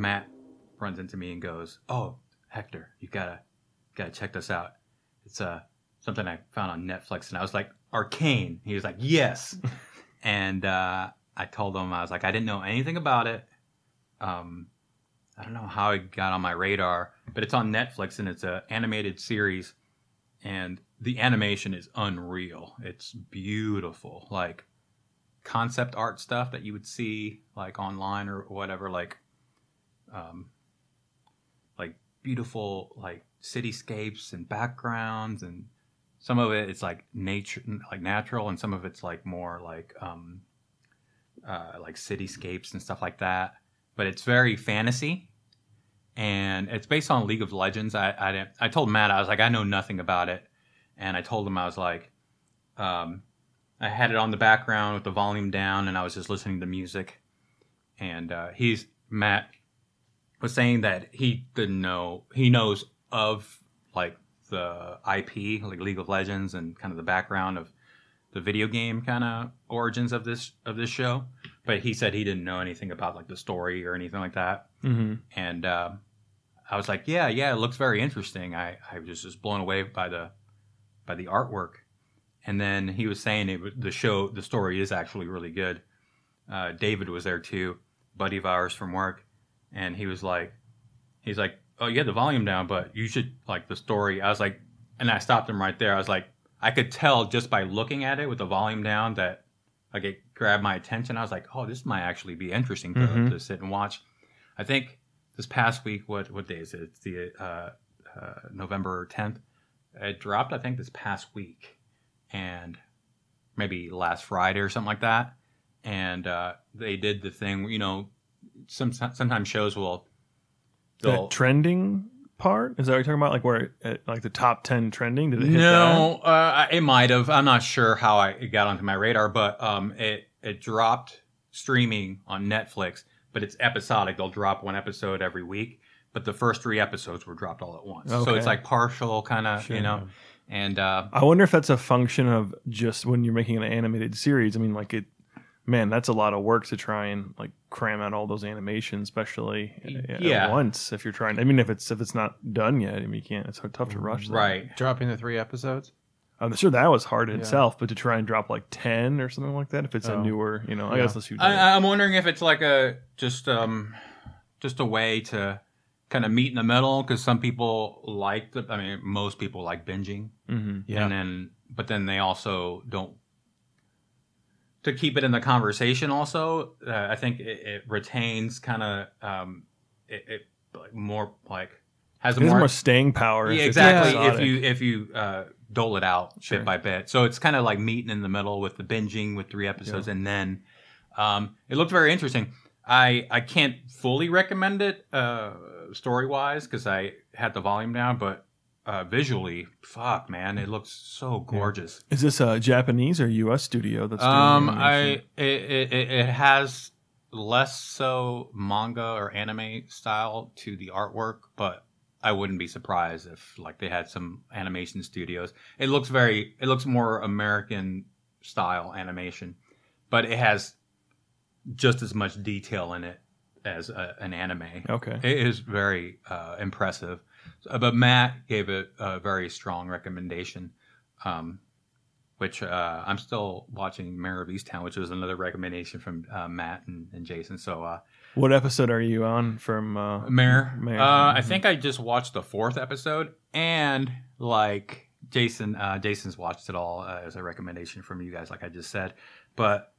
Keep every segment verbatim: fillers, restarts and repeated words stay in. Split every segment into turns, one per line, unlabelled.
Matt runs into me and goes, "Oh, Hector, you gotta gotta check this out. It's uh something I found on Netflix." And I was like, "Arcane." He was like, "Yes." And uh, I told him, I was like, I didn't know anything about it. Um, I don't know how it got on my radar, but it's on Netflix and it's an animated series, and the animation is unreal. It's beautiful, like concept art stuff that you would see like online or whatever, like um, like beautiful like cityscapes and backgrounds, and some of it it's like nature, like natural, and some of it's like more like um, uh, like cityscapes and stuff like that. But it's very fantasy, and it's based on League of Legends. I I, didn't, I told Matt, I was like, I know nothing about it, and I told him, I was like, um, I had it on the background with the volume down, and I was just listening to music. And uh, he's Matt was saying that he didn't know. He knows of like the I P, like League of Legends, and kind of the background of the video game kind of origins of this of this show. But he said he didn't know anything about like the story or anything like that.
Mm-hmm.
And uh, I was like, yeah, yeah, it looks very interesting. I, I was just blown away by the by the artwork. And then he was saying it, the show, the story is actually really good. Uh, David was there too, buddy of ours from work, and he was like, he's like, oh, you had the volume down, but you should like the story. I was like, and I stopped him right there. I was like, I could tell just by looking at it with the volume down that like it grabbed my attention. I was like, oh, this might actually be interesting to,
Mm-hmm.
to sit and watch. I think this past week, what what day is it? It's the uh, uh, November tenth. It dropped, I think, this past week, and maybe last Friday or something like that. And uh, they did the thing, you know, some sometimes shows will.
The trending part? Is that what you're talking about? Like where, it, like the top ten trending? Did it hit
No, uh, it might have. I'm not sure how I, it got onto my radar, but um, it it dropped streaming on Netflix, but it's episodic. They'll drop one episode every week, but the first three episodes were dropped all at once.
Okay.
So it's like partial kind of,
Sure.
you know. And uh,
I wonder if that's a function of just when you're making an animated series. I mean, like it, man, that's a lot of work to try and like cram out all those animations, especially at
Yeah.
once. If you're trying, I mean, if it's if it's not done yet, I mean, you can't. It's so tough to rush. that.
right.
Dropping the three episodes.
I'm sure that was hard in
Yeah.
itself, but to try and drop like ten or something like that, if it's a
Oh.
newer, you know, I
Yeah.
guess let's do
I, I'm wondering if it's like a just um just a way to kind of meet in the middle, because some people like the. I mean, most people like binging.
Mm-hmm.
Yeah.
And then, but then they also don't, to keep it in the conversation also, uh, I think it, it retains kind of, um, it, it like more like, has a
It has
more,
more staying power. if
yeah,
it's
exactly. If
episodic.
you, if you, uh, dole it out
Sure.
bit by bit. So it's kind of like meeting in the middle with the binging with three episodes. And then, um, it looked very interesting. I, I can't fully recommend it, uh, story wise, because I had the volume down, but uh, visually, fuck, man, it looks so gorgeous.
Is this a Japanese or U S studio that's doing
Um,
the
I
animation?
it, it it has less so manga or anime style to the artwork, but I wouldn't be surprised if like they had some animation studios. It looks very, it looks more American style animation, but it has just as much detail in it as a, an anime.
Okay.
It is very uh, impressive. Uh, But Matt gave it a very strong recommendation, um, which uh, I'm still watching Mayor of Easttown, which was another recommendation from uh, Matt and, and Jason. So uh,
What episode are you on from uh,
Mayor,
Mayor?
Uh, I
Mhm.
think I just watched the fourth episode, and like Jason, uh, Jason's watched it all uh, as a recommendation from you guys, like I just said. But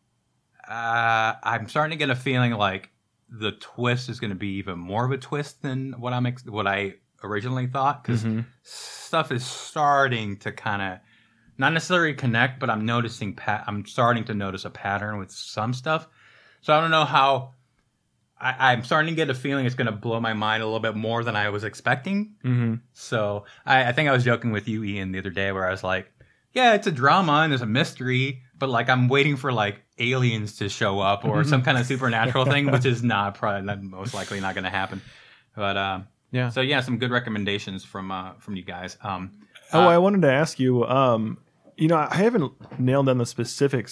uh, I'm starting to get a feeling like the twist is going to be even more of a twist than what I'm ex- what I originally thought, because
Mhm.
stuff is starting to kind of not necessarily connect, but I'm noticing pat. I'm starting to notice a pattern with some stuff. So I don't know how. I, I'm starting to get a feeling it's going to blow my mind a little bit more than I was expecting.
Mhm.
So I, I think I was joking with you, Ian, the other day, where I was like, "Yeah, it's a drama and there's a mystery, but like I'm waiting for like aliens to show up or some kind of supernatural thing," which is not probably not, most likely not going to happen. But um,
Yeah.
so yeah, some good recommendations from uh, from you guys. Um,
Oh,
uh,
I wanted to ask you. Um, you know, I haven't nailed down the specifics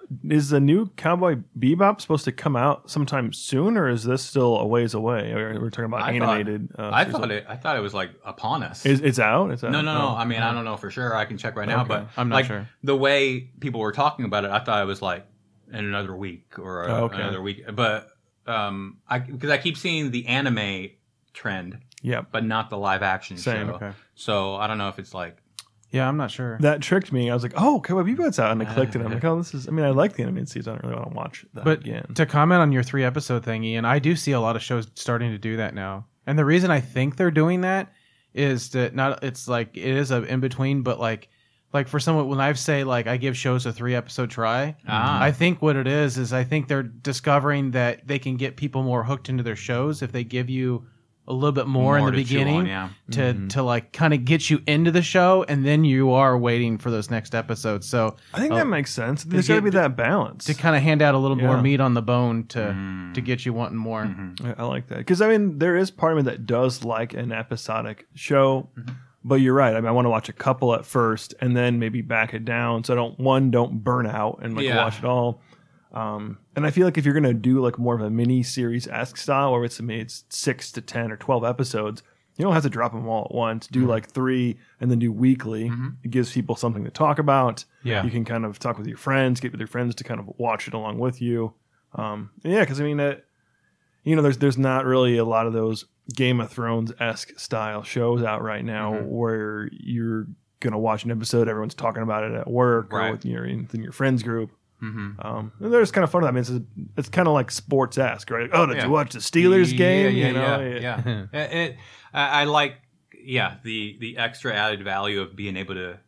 is the new Cowboy Bebop supposed to come out sometime soon, or is this still a ways away? We're talking about
I
animated.
Thought,
uh,
I thought it. I thought it was like upon us.
Is it's out? It's out?
No, no, no.
Oh,
I mean,
oh.
I don't know for sure. I can check right now,
Okay.
but
I'm not
like,
sure.
The way people were talking about it, I thought it was like in another week or a,
Oh, okay.
another week. But um, I because I keep seeing the anime trend,
Yep.
but not the live action
Same.
show.
Okay.
So I don't know if it's like.
Yeah, I'm not sure.
That tricked me. I was like, "Oh, Cowboy Bebop's out," and I clicked it. I'm like, "Oh, this is." I mean, I like the animated series. I don't really want to watch that
But
again.
to comment on your three episode thing, Ian, I do see a lot of shows starting to do that now. And the reason I think they're doing that is that not it's like it is a in between, but like like for someone when I say like I give shows a three episode try,
Ah.
I think what it is is I think they're discovering that they can get people more hooked into their shows if they give you a little bit more,
More
in the
to chew
beginning
on, yeah.
to
Mhm.
to like kind of get you into the show, and then you are waiting for those next episodes. So
I think
uh,
that makes sense. There's
get-
got to be that balance.
to kind of hand out a little more
Yeah.
meat on the bone to
Mm.
to get you wanting more.
Mhm.
I, I like that because I mean, there is part of me that does like an episodic show.
Mhm.
But you're right. I mean, I want to watch a couple at first and then maybe back it down so I don't one don't burn out and like
Yeah.
watch it all. Um, and I feel like if you're gonna do like more of a mini series esque style, where it's maybe it's six to ten or twelve episodes, you don't have to drop them all at once. Do
Mhm.
like three and then do weekly.
Mhm.
It gives people something to talk about.
Yeah.
You can kind of talk with your friends, get with your friends to kind of watch it along with you. Um, and yeah, because I mean, it, you know, there's there's not really a lot of those Game of Thrones esque style shows out right now
Mhm.
where you're gonna watch an episode, everyone's talking about it at work
Right.
or with your in, in your friends group.
Mhm.
Um, and there's kind of fun. I mean, it's, it's kind of like sports esque, right? Oh, did
Yeah.
you watch the Steelers
Yeah,
game?
Yeah,
you know,
yeah, yeah. It, it- I, I like, yeah, the the extra added value of being able to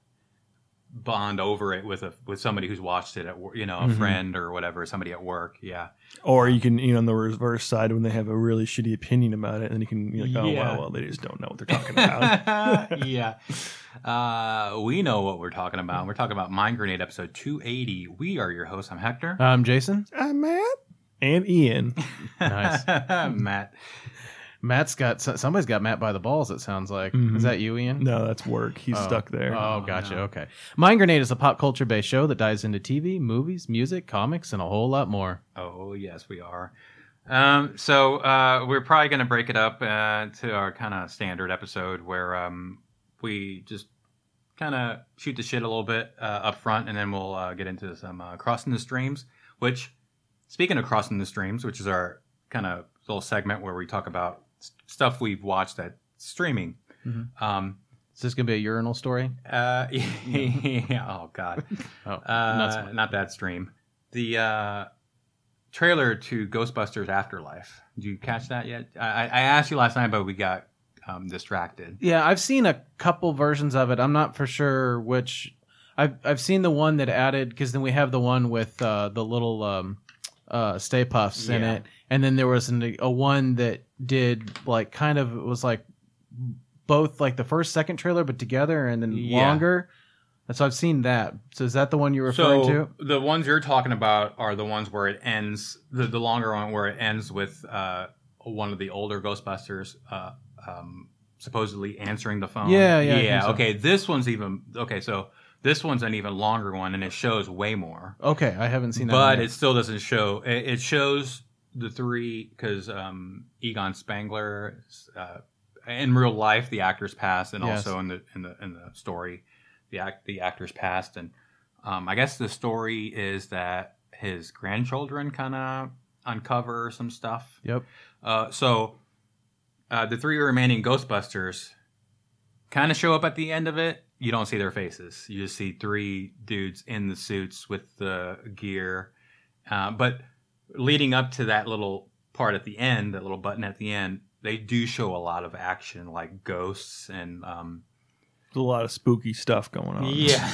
bond over it with a with somebody who's watched it at work, you know, a
Mhm.
friend or whatever, somebody at work. Yeah,
Or you can, you know, on the reverse side when they have a really shitty opinion about it, and you can be like, oh,
Yeah.
wow, well, they just don't know what they're talking about.
yeah. Uh, we know what we're talking about. We're talking about Mind Grenade episode two eighty. We are your hosts. I'm Hector.
Um, Jason,
I'm Matt. And Ian.
Nice.
Matt.
Matt's got so- somebody's got Matt by the balls. It sounds like
Mhm.
is that you, Ian?
No, that's work. He's
Oh.
stuck there.
Oh,
Oh,
gotcha.
no.
Okay. Mind Grenade is a pop culture based show that dives into T V, movies, music, comics, and a whole lot more.
Oh, yes, we are. Um, so uh, we're probably going to break it up uh, to our kind of standard episode where um, we just kind of shoot the shit a little bit uh, up front, and then we'll uh, get into some uh, Crossing the Streams, which, speaking of Crossing the Streams, which is our kind of little segment where we talk about s- stuff we've watched that's streaming.
Mhm.
Um,
Is this gonna be a urinal story?
uh, yeah, oh, God.
Oh,
Uh,
not so much.
not that stream. The uh, trailer to Ghostbusters Afterlife. Did you catch that yet? I, I asked you last night, but we got um, distracted.
Yeah, I've seen a couple versions of it. I'm not for sure which. I've I've seen the one that added because then we have the one with uh, the little um, uh, Stay Puffs in
Yeah.
it, and then there was an, a one that did like kind of it was like both like the first second trailer but together and then
Yeah.
longer. And so I've seen that. So is that the one you're referring
So
to?
the ones you're talking about are the ones where it ends, the, the longer one where it ends with uh, one of the older Ghostbusters uh, um, supposedly answering the phone.
Yeah, yeah, I
yeah.
think so.
Okay, this one's even okay. So this one's an even longer one, and it shows way more.
Okay, I haven't seen that.
But
one
it
yet.
still doesn't show. It, it shows the three because um, Egon Spangler, uh, in real life, the actor's passed, and
Yes.
also in the in the in the story, the act the actor's passed, and um, I guess the story is that his grandchildren kind of uncover some stuff.
Yep.
Uh, so uh, the three remaining Ghostbusters kind of show up at the end of it. You don't see their faces. You just see three dudes in the suits with the gear. Uh, but leading up to that little part at the end, that little button at the end, they do show a lot of action, like ghosts and um,
There's a lot of spooky stuff going on.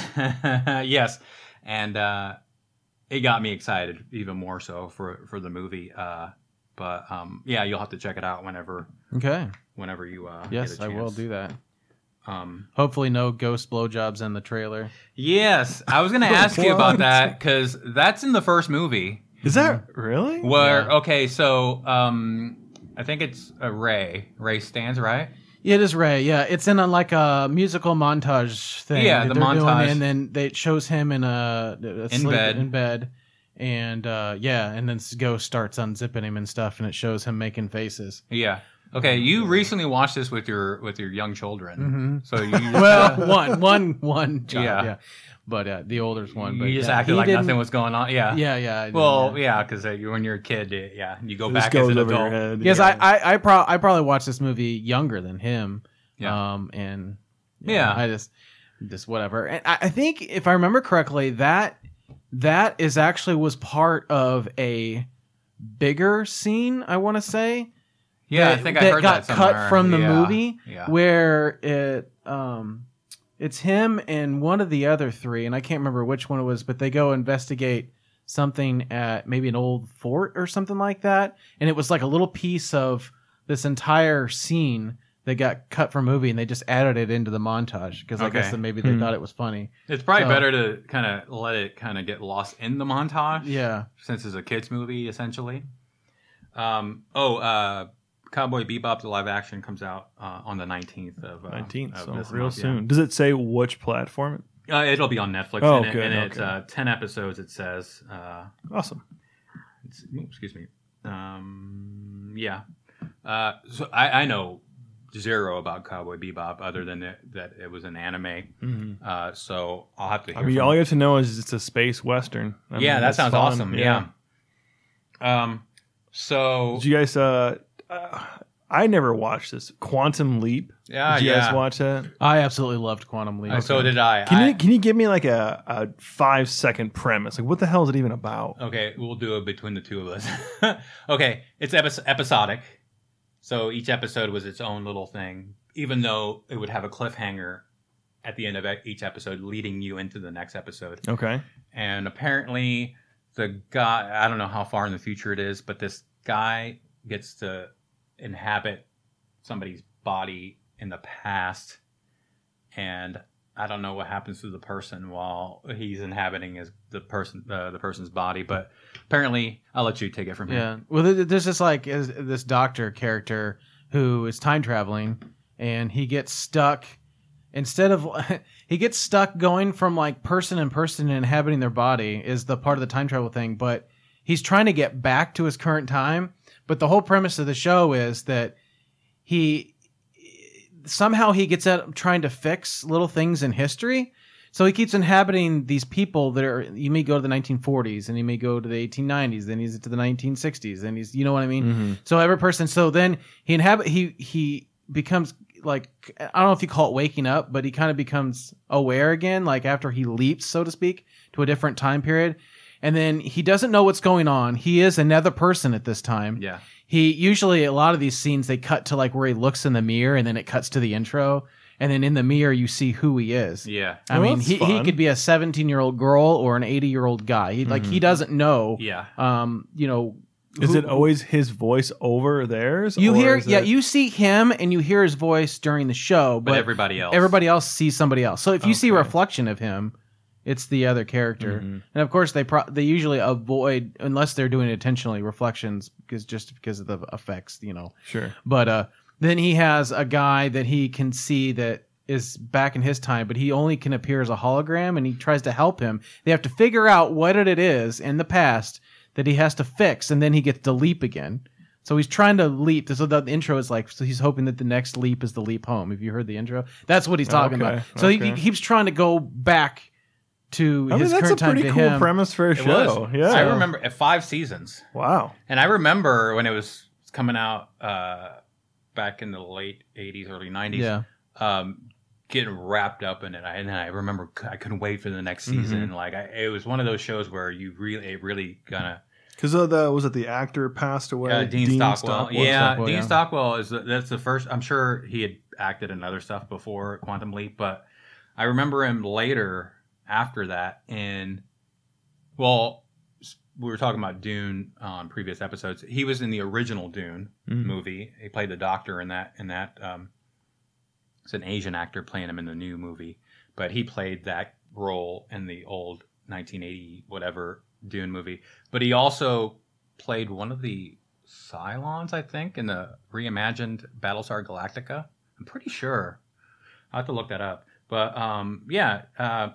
yeah, yes, and uh, it got me excited even more so for for the movie. Uh, but um, yeah, you'll have to check it out whenever
Okay.
whenever you uh,
Yes,
get a
I will
chance.
do that.
Um,
Hopefully, no ghost blowjobs in the trailer.
yes, I was going to ask you
What?
about that because that's in the first movie.
Is that really?
Where
Yeah.
okay, so um, I think it's a Ray. Ray stands right.
It is Ray. Yeah, it's in a, like a musical montage thing.
Yeah,
that
the
they're doing,
montage.
and then they it shows him in a, a
In
sleep-
bed.
in bed, and uh, yeah, and then Ghost starts unzipping him and stuff, and it shows him making faces.
Yeah. Okay, you recently watched this with your with your young children,
Mm-hmm.
so you
Well, one, one, one child,
Yeah.
yeah, but uh, the oldest one. But
you just
yeah,
acted
he
like
didn't-
nothing was going on. Yeah.
Yeah, yeah. I did,
Well,
yeah.
yeah, because uh, you- when you're a kid, uh, yeah, you go
This
back as
goes
an
over your
adult.
head.
Yes,
yeah.
I, I, I, pro- I probably watched this movie younger than him.
Yeah.
Um, and
Yeah.
I just, just whatever. And I, I think if I remember correctly, that that is actually was part of a bigger scene. I want to say.
Yeah,
that,
I think I
that
heard
got
that
cut
somewhere.
from the
Yeah.
movie
Yeah.
where it um, it's him and one of the other three, and I can't remember which one it was, but they go investigate something at maybe an old fort or something like that, and it was like a little piece of this entire scene that got cut from movie, and they just added it into the montage because I
Okay.
guess that maybe they
Hmm.
thought it was funny.
It's probably
So-
better to kind of let it kind of get lost in the montage.
Yeah.
Since it's a kids movie, essentially. Um. Oh. Uh. Cowboy Bebop, the live action, comes out uh, on the nineteenth of uh,
nineteenth,
of
so
this
real
month, yeah.
soon. Does it say which platform?
Uh, it'll be on Netflix.
Oh,
and it,
good,
and it's
okay.
uh, ten episodes. It says. Uh,
Awesome.
it's, ooh, excuse me. Um. Yeah. Uh. So I, I know zero about Cowboy Bebop other than it, that it was an anime.
Mm-hmm.
Uh. So I'll have to. Hear
I mean,
from
all you have to know is it's a space western. I
yeah,
mean,
that
that's
sounds
fun.
awesome. Yeah. Um. So
Did you guys? Uh, uh, I never watched this. Quantum Leap.
yeah,
Did you
yeah.
guys watch that?
I absolutely loved Quantum Leap.
Uh, So did I.
Can
I
you can you give me like a, a five second premise? Like, what the hell is it even about?
Okay, we'll do it between the two of us. Okay, it's epi- episodic. So each episode was its own little thing, even though it would have a cliffhanger at the end of e- each episode leading you into the next episode.
Okay.
And apparently, the guy, I don't know how far in the future it is, but this guy gets to inhabit somebody's body in the past. And I don't know what happens to the person while he's inhabiting his, the person uh, the person's body, but apparently, I'll let you take it from here.
Yeah. Well, there- there's this like is- this doctor character who is time traveling, and he gets stuck. Instead of he gets stuck going from like person in person and inhabiting their body is the part of the time travel thing, but he's trying to get back to his current time. But the whole premise of the show is that he somehow he gets out trying to fix little things in history. So he keeps inhabiting these people that are, you may go to the nineteen forties and he may go to the eighteen nineties, then he's to the nineteen sixties, and he's, you know what I mean?
Mm-hmm.
So every person, so then he inhabit, he, he becomes like, I don't know if you call it waking up, but he kind of becomes aware again, like after he leaps, so to speak, to a different time period. And then he doesn't know what's going on. He is another person at this time.
Yeah.
He usually, a lot of these scenes, they cut to like where he looks in the mirror and then it cuts to the intro. And then in the mirror, you see who he is.
Yeah.
I
Well,
mean,
that's
he, he
fun.
could be a seventeen year old girl or an eighty year old guy. He, Like, he doesn't know,
Yeah.
um, you know,
Is
who-
it always his voice over theirs?
you
or
hear,
is
yeah,
it-
you see him and you hear his voice during the show,
But,
but,
everybody else.
everybody else sees somebody else. So if you see a
Okay.
reflection of him, it's the other character.
Mhm.
And of course, they pro- they usually avoid, unless they're doing it intentionally, reflections because just because of the effects, you know.
Sure.
But uh, then he has a guy that he can see that is back in his time, but he only can appear as a hologram, and he tries to help him. They have to figure out what it is in the past that he has to fix, and then he gets to leap again. So he's trying to leap. So the intro is like, so he's hoping that the next leap is the leap home. Have you heard the intro? That's what he's talking
Okay,
about. So he,
okay.
he keeps trying to go back to
I
his
mean, that's a
current time
pretty
to
cool
him.
premise for a
It
show.
was.
Yeah.
I remember at five seasons.
Wow.
And I remember when it was coming out uh, back in the late eighties, early nineties,
Yeah.
um, getting wrapped up in it. I, and I remember c- I couldn't wait for the next season. Like I, it was one of those shows where you really, it really gonna.
Because of the was it the actor passed away?
Uh, Dean, Stockwell. Yeah,
Stockwell,
Dean
yeah.
Stockwell is the, that's the first. I'm sure he had acted in other stuff before Quantum Leap, but I remember him later after that in. Well, s- we were talking about Dune on previous episodes. He was in the original Dune
Mhm.
movie. He played the Doctor in that. In that, um, it's an Asian actor playing him in the new movie, but he played that role in the old nineteen eighty whatever Dune movie. But he also played one of the Cylons, I think, in the reimagined Battlestar Galactica. I'm pretty sure. I will have to look that up. But um, yeah, uh,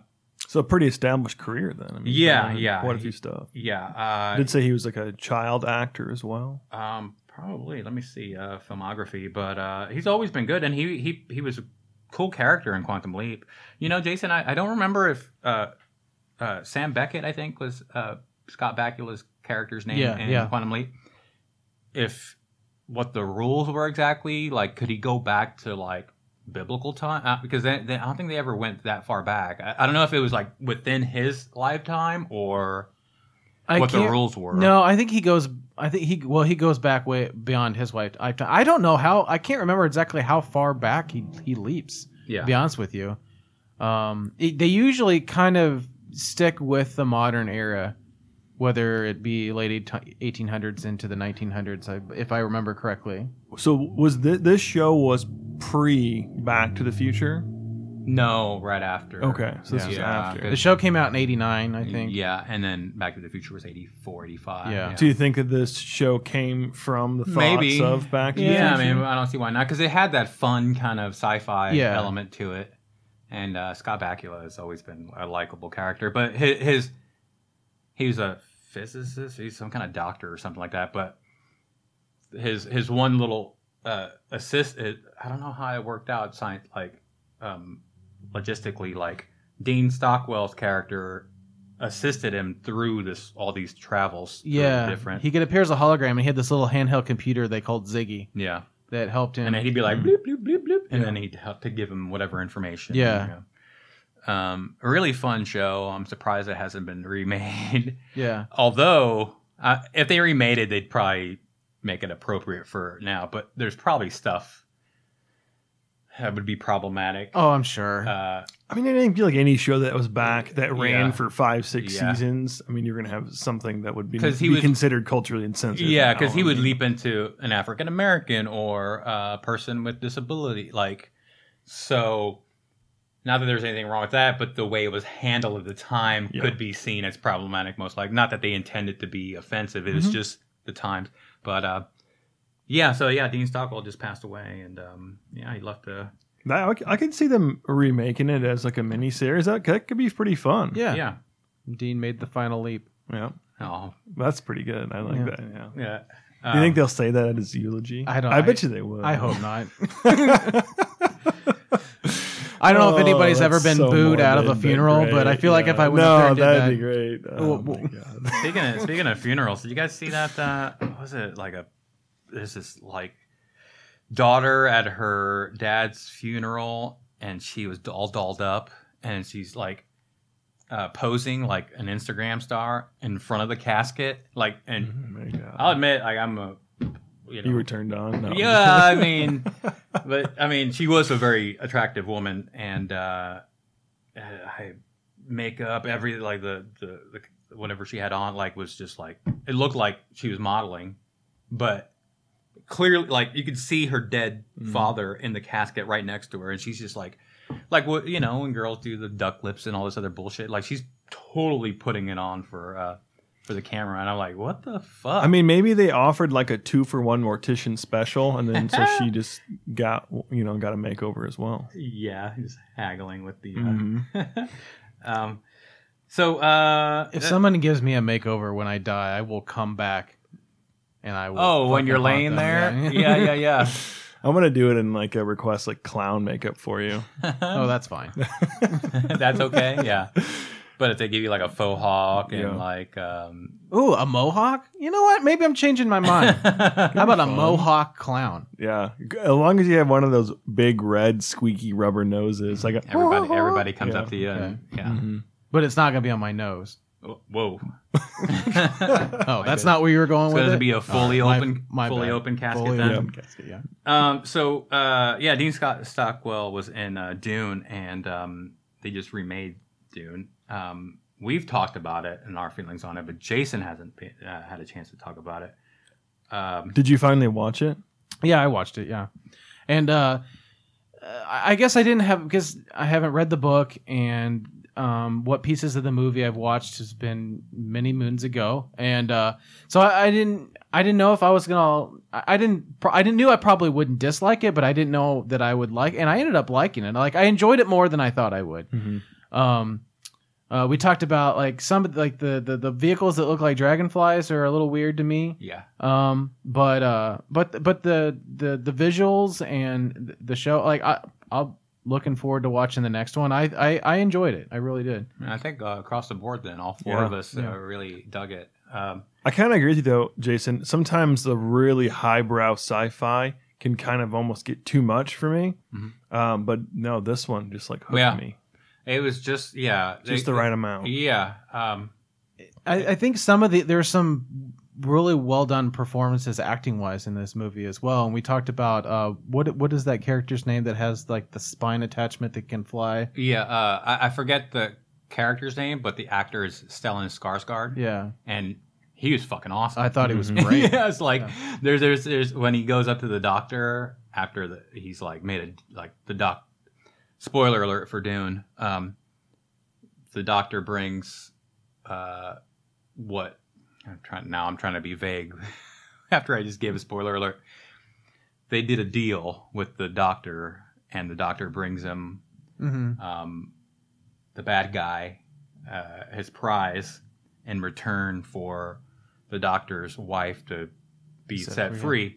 So a pretty established career then. I mean,
Yeah,
done
yeah.
Quite a
He-
few stuff.
Yeah.
I
Uh,
did say he was like a child actor as well.
Um, probably. Let me see uh, filmography, but uh, he's always been good, and he he he was a cool character in Quantum Leap. You know, Jason, I, I don't remember if uh, uh, Sam Beckett, I think, was uh, Scott Bakula's character's name
Yeah,
in
yeah.
Quantum Leap. If what the rules were exactly, like, could he go back to like biblical time? Uh, because they, they, I don't think they ever went that far back. I, I don't know if it was like within his lifetime or
I
what the
can't-
rules were.
No, I think he goes. I think he well he goes back way beyond his wife. I, I don't know how. I can't remember exactly how far back he he leaps.
Yeah.
To be honest with you, um, it, they usually kind of stick with the modern era, whether it be late eighteen hundreds into the nineteen hundreds, I- if I remember correctly.
So was thi- this show was pre Back to the Future?
No, right after.
Okay, so this
Yeah.
was
Yeah,
after.
The show came out in eighty-nine, I think.
Yeah, and then Back to the Future was eighty-four, eighty-five.
Yeah.
Do you think that this show came from the thoughts
Maybe.
of Back to
Yeah,
the
I
Future?
mean, I don't see why not, because it had that fun kind of sci-fi
Yeah.
element to it. And uh, Scott Bakula has always been a likable character, but his, his he was a physicist, he's some kind of doctor or something like that. But his his one little uh, assist, it, I don't know how it worked out, science like um, logistically. Like Dean Stockwell's character assisted him through this all these travels. through
Yeah,
different.
he could appear as a hologram, and he had this little handheld computer they called Ziggy
yeah.
that helped him.
And then he'd be like, bloop, bloop, bloop, bloop. And then he'd have to give him whatever information.
Yeah.
you know. Um, a really fun show. I'm surprised it hasn't been remade.
yeah,
Although, uh, if they remade it, they'd probably make it appropriate for now. But there's probably stuff that would be problematic.
oh, I'm sure.
Uh,
I mean, I didn't feel like any show that was back that ran
Yeah.
for five, six
Yeah.
seasons. I mean, you're going to have something that would be,
'Cause he
be
was-
considered culturally insensitive.
yeah,
now.
because he
I
would
mean,
leap into an African American or a person with disability. Like, so not that there's anything wrong with that, but the way it was handled at the time
Yeah.
could be seen as problematic, most likely. Not that they intended to be offensive, it was
Mm-hmm.
just the times. But uh, yeah, so yeah, Dean Stockwell just passed away, and um, yeah, he left a
That, I c- I could see them remaking it as like a mini series. That, that could be pretty fun.
yeah.
yeah.
Dean made the final leap.
Yeah.
Oh,
That's pretty good. I like
Yeah.
that. Yeah.
yeah.
Do you think
Um,
they'll say that at his eulogy?
I don't-
I bet
I-
you they would.
I hope not. I don't know if
Oh,
anybody's ever
that's
been
so
booed out of a
morbid, but
funeral, but I
great.
feel like
Yeah.
if I went
no,
up there and did
that'd
that,
be great. Oh,
Well,
my
well-
God.
Speaking of speaking of funerals, did you guys see that? Uh, what was it like a? This is like daughter at her dad's funeral, and she was all dolled up, and she's like uh, posing like an Instagram star in front of the casket, like. And
Oh, my God.
I'll admit, like I'm a, you know,
You were turned on. No.
yeah, I mean, but I mean, she was a very attractive woman, and uh, I makeup, every like the, the the whatever she had on, like was just like it looked like she was modeling, but clearly, like you could see her dead
Mm.
father in the casket right next to her, and she's just like, like what you know when girls do the duck lips and all this other bullshit, like she's totally putting it on for uh for the camera, and I'm like, what the fuck?
I mean, maybe they offered like a two for one mortician special, and then so she just got you know got a makeover as well.
yeah, just haggling with the. Uh,
Mhm.
um, so uh,
if
uh,
someone gives me a makeover when I die, I will come back, and I will.
oh, when
fucking
you're
haunt
laying
them,
there, yeah, yeah, yeah.
I'm gonna do it in like a request like clown makeup for you.
Oh, that's fine.
That's okay, yeah. But if they give you like a faux hawk and
Yeah.
like, um,
Ooh, a mohawk? You know what? Maybe I'm changing my mind. How about a
fun.
mohawk clown?
Yeah, G- as long as you have one of those big red squeaky rubber noses, like a,
everybody, everybody comes
Yeah.
up to you, and yeah.
Mhm.
But it's not going to be on my nose.
Whoa,
Oh, that's
good.
not where you were going
it's
with
going to
it?
be a fully
All right,
open,
my- my
fully
bad.
open casket.
Fully
then.
open casket, yeah.
Um, so uh, yeah, Dean Scott Stockwell was in uh, Dune, and um, they just remade Dune. Um, we've talked about it and our feelings on it, but Jason hasn't been, uh, had a chance to talk about it. Um,
Did you finally watch it?
Yeah, I watched it, yeah. And uh, I I guess I didn't have, because I haven't read the book, and um, what pieces of the movie I've watched has been many moons ago. And uh, so I, I didn't I didn't know if I was going to, I didn't, pro- I didn't knew I probably wouldn't dislike it, but I didn't know that I would like, and I ended up liking it. Like, I enjoyed it more than I thought I would.
Mm-hmm.
Um, Uh, we talked about like some of like the, the the vehicles that look like dragonflies are a little weird to me.
Yeah.
Um, but uh, but but the the the visuals and the show, like I I'm looking forward to watching the next one. I I, I enjoyed it. I really did.
And I think uh, across the board, then all four
Yeah.
of us
Yeah.
uh, really dug it. Um,
I kind of agree with you though, Jason. Sometimes the really highbrow sci-fi can kind of almost get too much for me.
Mhm.
Um, but no, this one just like hooked
Yeah.
me,
it was just yeah,
just
they-
the right amount.
Yeah. Um,
I, I think some of the there's some really well done performances acting wise in this movie as well. And we talked about uh what what is that character's name that has like the spine attachment that can fly?
yeah. Uh, I, I forget the character's name, but the actor is Stellan Skarsgård,
Yeah,
and he was fucking awesome.
I thought he was
Mhm.
great.
yeah, it's like
Yeah.
there's there's there's when he goes up to the doctor after the he's like made a like the doc. Spoiler alert for Dune. Um, the doctor brings uh, what I'm trying now. I'm trying to be vague. After I just gave a spoiler alert, they did a deal with the doctor, and the doctor brings him
hmm
um, the bad guy uh, his prize in return for the doctor's wife to be
Set
set,
free.
free.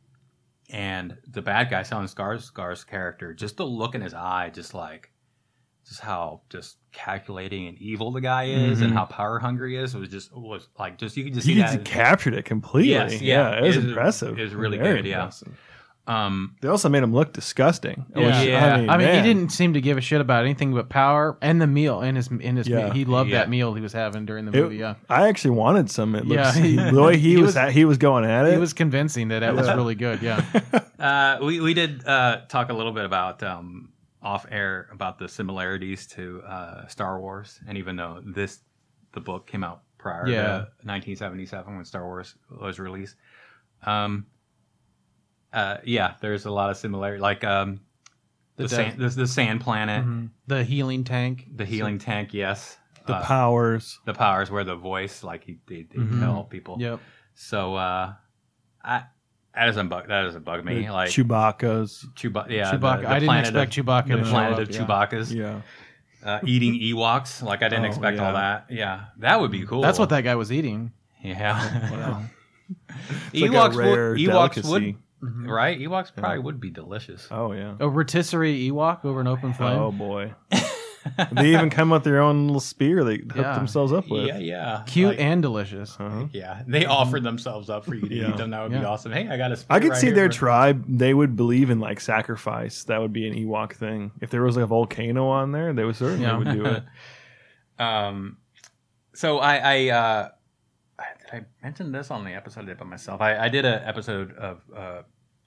And the bad guy, Stellan Skarsgård's character, just the look in his eye, just like, just how just calculating and evil the guy is,
Mhm.
and how power hungry he is, was just was like just you could just
He
see
just
that.
captured it completely.
Yes, yeah.
it was
It was-
impressive.
it was really
Very
good, yeah.
impressive.
Um,
They also made him look disgusting.
Yeah.
which,
Yeah.
I mean,
I mean,
man.
he didn't seem to give a shit about anything but power and the meal and his in his
Yeah.
meal. He loved
Yeah.
that meal he was having during the
It-
movie. Yeah,
I actually wanted some. It looks
Yeah, he-
the way he,
he
was,
was-
at, he was going at it.
he was convincing that that was
Yeah.
really good. Yeah,
uh, we we did uh, talk a little bit about um, off air about the similarities to uh, Star Wars, and even though this the book came out prior
Yeah.
to nineteen seventy-seven when Star Wars was released, um, uh, yeah, there's a lot of similarity, like um, the,
The
sand, the, the sand planet,
Mhm. the healing tank.
the healing tank, yes,
the
uh,
powers.
the powers where the voice, like he they, they
Mhm.
tell people.
Yep.
So uh, I that doesn't bug that doesn't bug me.
the
Like
Chewbacca's.
Chuba- yeah, the-
Chewbacca.
the
I didn't
planet
expect
of,
Chewbacca
the
to show
planet
up.
of
yeah.
Chewbacca's.
Yeah.
Uh, eating Ewoks, like I didn't
Oh,
expect all
yeah.
that. Yeah, that would be cool.
That's what that guy was eating.
Yeah,
Wow. It's
Ewoks
like a rare
would. Ewoks
delicacy.
would. Right, Ewoks probably would be delicious.
Oh yeah.
A rotisserie Ewok over an open flame.
Oh boy. They even come with their own little spear they hook
Yeah.
themselves up with.
Yeah, yeah,
Cute
Like,
and delicious.
Uh-huh.
yeah. They offered themselves up for you to
Yeah.
eat them. That would be
Yeah.
awesome. Hey, I got a. Spear
I could
right
see
here
their
for-
tribe. They would believe in like sacrifice. That would be an Ewok thing. If there was like a volcano on there, they would certainly
Yeah.
would do it.
Um, so I, I, uh, did I mention this on the episode I did by myself? I, I did an episode of uh,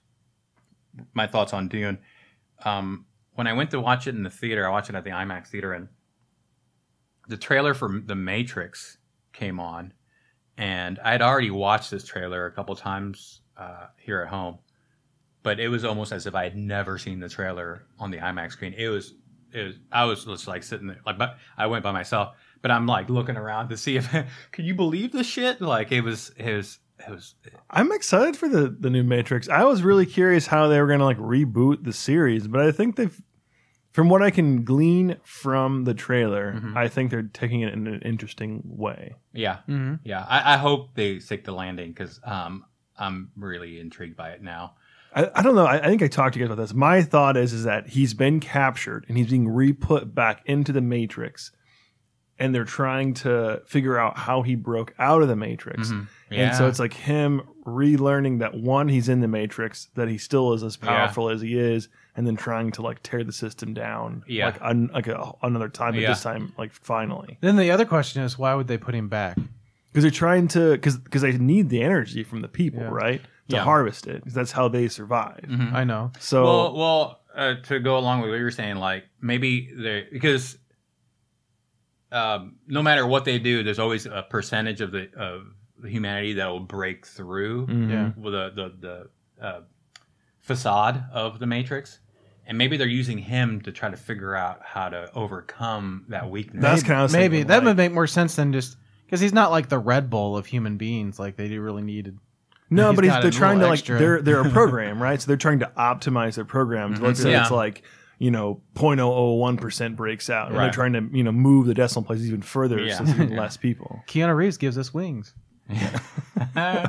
my thoughts on Dune. Um, when I went to watch it in the theater, I watched it at the IMAX theater, and the trailer for The Matrix came on, and I had already watched this trailer a couple times uh, here at home, but it was almost as if I had never seen the trailer on the IMAX screen. It was, it was, I was just like sitting there, like, but I went by myself, but I'm like looking around to see if, can you believe this shit? Like it was, it was, it was,
I'm excited for the the new Matrix. I was really curious how they were going to like reboot the series, but I think they've, from what I can glean from the trailer,
Mhm.
I think they're taking it in an interesting way.
yeah,
Mm-hmm.
yeah. I, I hope they stick the landing because um, I'm really intrigued by it now.
I, I don't know. I, I think I talked to you guys about this. My thought is is that he's been captured and he's being re-put back into the Matrix, and they're trying to figure out how he broke out of the Matrix.
Mhm.
And so it's like him relearning that one, he's in the Matrix, that he still is as
Yeah.
powerful as he is, and then trying to like tear the system down,
Yeah.
like un, like a, another time, but
Yeah.
this time like finally,
Then the other question is, why would they put him back?
because they're trying to because because they need the energy from the people,
Yeah.
right, to
Yeah.
harvest it, 'cause that's how they survive.
Mhm.
I know.
So
well, well, uh, to go along with what you were saying, like maybe they because um, no matter what they do, there's always a percentage of the of humanity that will break through
mhm.
Yeah.
with the the, the uh, facade of the Matrix, and maybe they're using him to try to figure out how to overcome that weakness.
That's
maybe,
kinda what I was
maybe
thinking,
that
like-
would make more sense than just because he's not like the Red Bull of human beings. Like they do really needed.
No,
He's
but he's,
got a
they're trying to
little
like
extra.
they're they're a program, right? So they're trying to optimize their programs.
Mhm.
Let's say
Yeah.
it's like, you know, zero point zero zero one percent breaks out. And
Right.
they're trying to, you know, move the decimal places even further
Yeah.
so there's even less people.
Keanu Reeves gives us wings.
uh,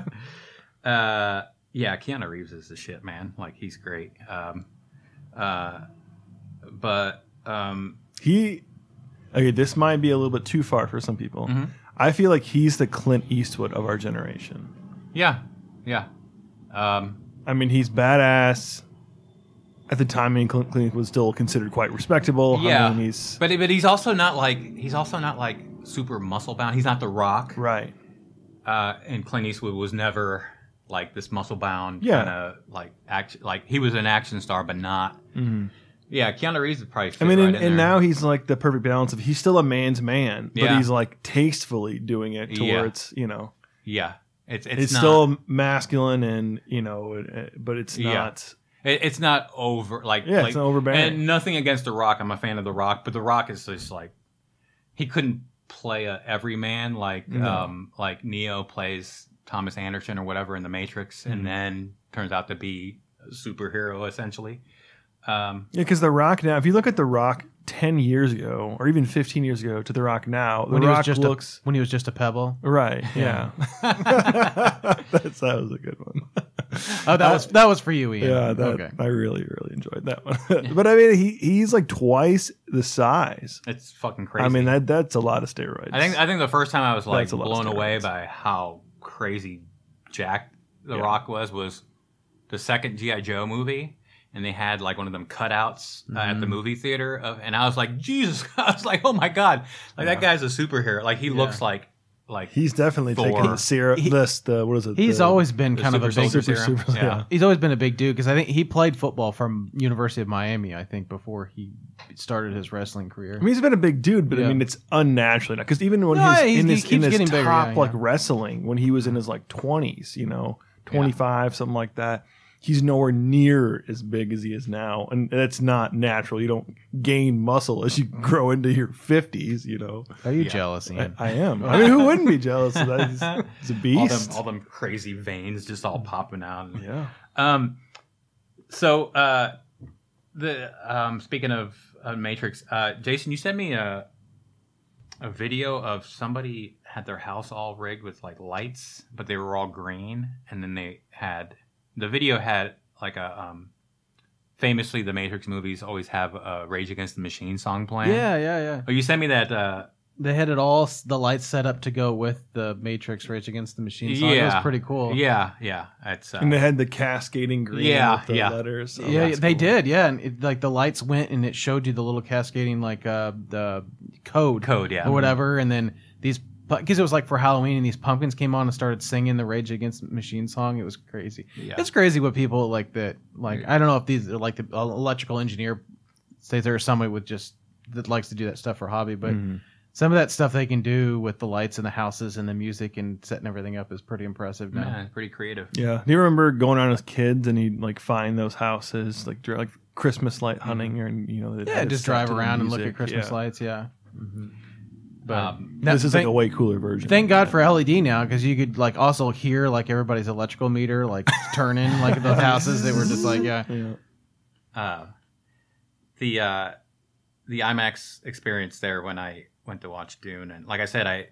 yeah, Keanu Reeves is the shit, man. Like, he's great. Um, uh, but um,
He, okay, this might be a little bit too far for some people.
Mhm.
I feel like he's the Clint Eastwood of our generation.
yeah, yeah. Um,
I mean, he's badass. At the time, I mean, Clint Clint was still considered quite respectable.
yeah,
I mean, he's
but but he's also not like he's also not like super muscle bound. He's not The Rock.
right.
Uh, and Clint Eastwood was never like this muscle bound
Yeah.
kind of like action. Like, he was an action star, but not.
Mhm.
Yeah, Keanu Reeves would probably. Fit
I mean,
right
and,
in
and
there.
now he's like the perfect balance of he's still a man's man, but
Yeah.
he's like tastefully doing it to
Yeah.
where it's, you know,
yeah, it's it's,
it's,
not,
still masculine and, you know, it- but it's
Yeah.
not.
It, it's not over like
Yeah,
like,
it's not overbearing.
And nothing against The Rock. I'm a fan of The Rock, but The Rock is just like he couldn't play a everyman like
No.
um like Neo plays Thomas Anderson or whatever in The Matrix,
Mm-hmm.
and then turns out to be a superhero essentially. Um,
Yeah, because The Rock now, if you look at The Rock ten years ago or even fifteen years ago to The Rock now, The
When he
Rock
was just
looks.
a, when he was just a pebble.
Right, yeah. That's, that was a good one.
Oh, that was that was for you, Ian.
Yeah, that,
okay.
I really, really enjoyed that one. But I mean, he he's like twice the size.
it's fucking crazy.
I mean, that that's a lot of steroids.
I think I think the first time I was like
That's a lot of
blown away
steroids.
by how crazy jacked The
Yeah.
Rock was was the second G I. Joe movie, and they had like one of them cutouts uh, at the
Mhm.
movie theater, of, and I was like, Jesus! I was like, oh my god, like
Yeah.
that guy's a superhero. Like, he
Yeah.
looks like like
he's definitely
Thor.
taking the Sierra.
He-
this the what is it?
He's
the,
always been
the
kind of a
super
big.
soldier
super,
serum.
super,
Yeah.
yeah.
He's always been a big dude because I think he played football from University of Miami. I think before he started his wrestling career.
I mean, he's been a big dude, but I
Yeah.
mean, it's unnaturally because even when
No,
he's
he's-
in
he
his, in
keeps
his
getting
top
bigger, yeah,
like
yeah.
wrestling, when he was in his like twenties, you know, twenty-five, something like that, he's nowhere near as big as he is now, and that's not natural. You don't gain muscle as you grow into your fifties, you know.
Are you
Yeah.
jealous,
I,
Ian?
I am. I mean, who wouldn't be jealous of that? He's, he's a
all
beast.
them all them crazy veins just all popping out.
Yeah.
Um, so uh, the um, speaking of uh, Matrix, uh, Jason, you sent me a a video of somebody had their house all rigged with like lights, but they were all green, and then they had the video had like a um, famously the Matrix movies always have a Rage Against the Machine song playing.
Yeah, yeah, yeah.
Oh, you sent me that. Uh,
They had it all the lights set up to go with the Matrix Rage Against the Machine song. It
Yeah.
was pretty cool.
yeah, yeah. It's uh,
And they had the cascading green
Yeah,
with the
yeah.
letters. Oh,
yeah,
that's
they
cool.
did. Yeah, and it, like the lights went and it showed you the little cascading like uh the code
code. Yeah,
or whatever, and then these because it was like for Halloween and these pumpkins came on and started singing the Rage Against the Machine song. It was crazy.
Yeah.
It's crazy what people like that. Like I don't know if these are like the electrical engineer stays there or somebody with just that likes to do that stuff for hobby, but.
Mhm.
Some of that stuff they can do with the lights in the houses and the music and setting everything up is pretty impressive now.
Man, pretty creative.
Yeah. Do you remember going around as kids and he'd like find those houses, like dr- like Christmas light hunting, or you know, they'd
Yeah,
have it
just
set
drive
to the
around and look at
music.
Christmas
Yeah.
lights. Yeah. But
Um,
now,
This is
thank,
like a way cooler version.
thank God for L E D now because you could like also hear like everybody's electrical meter like turning like at those houses. They were just like yeah.
Yeah.
uh, the uh, the IMAX experience there when I went to watch Dune, and like I said, I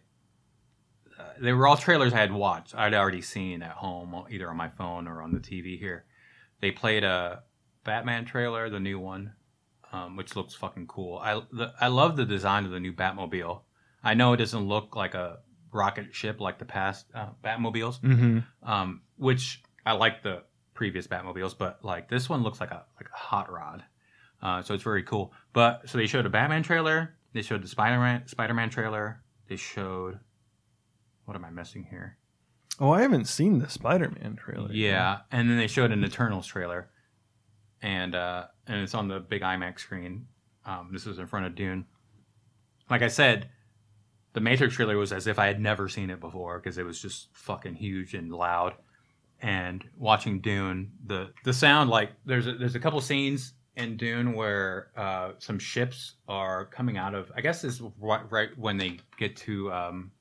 uh, they were all trailers I had watched. I'd already seen at home, either on my phone or on the T V here. They played a Batman trailer, the new one, um, which looks fucking cool. I the, I love the design of the new Batmobile. I know it doesn't look like a rocket ship like the past uh, Batmobiles,
Mm-hmm.
um, which I like the previous Batmobiles, but like this one looks like a like a hot rod, uh, so it's very cool. But so they showed a Batman trailer, they showed the Spider-Man Spider-Man trailer, they showed what am I missing here?
Oh, I haven't seen the Spider-Man trailer.
Yeah, and then they showed an Eternals trailer, and uh, and it's on the big IMAX screen. Um, this was in front of Dune. Like I said, the Matrix trailer was as if I had never seen it before because it was just fucking huge and loud. And watching Dune, the the sound like there's a, there's a couple scenes in Dune where uh, some ships are coming out of. I guess is right, right when they get to um,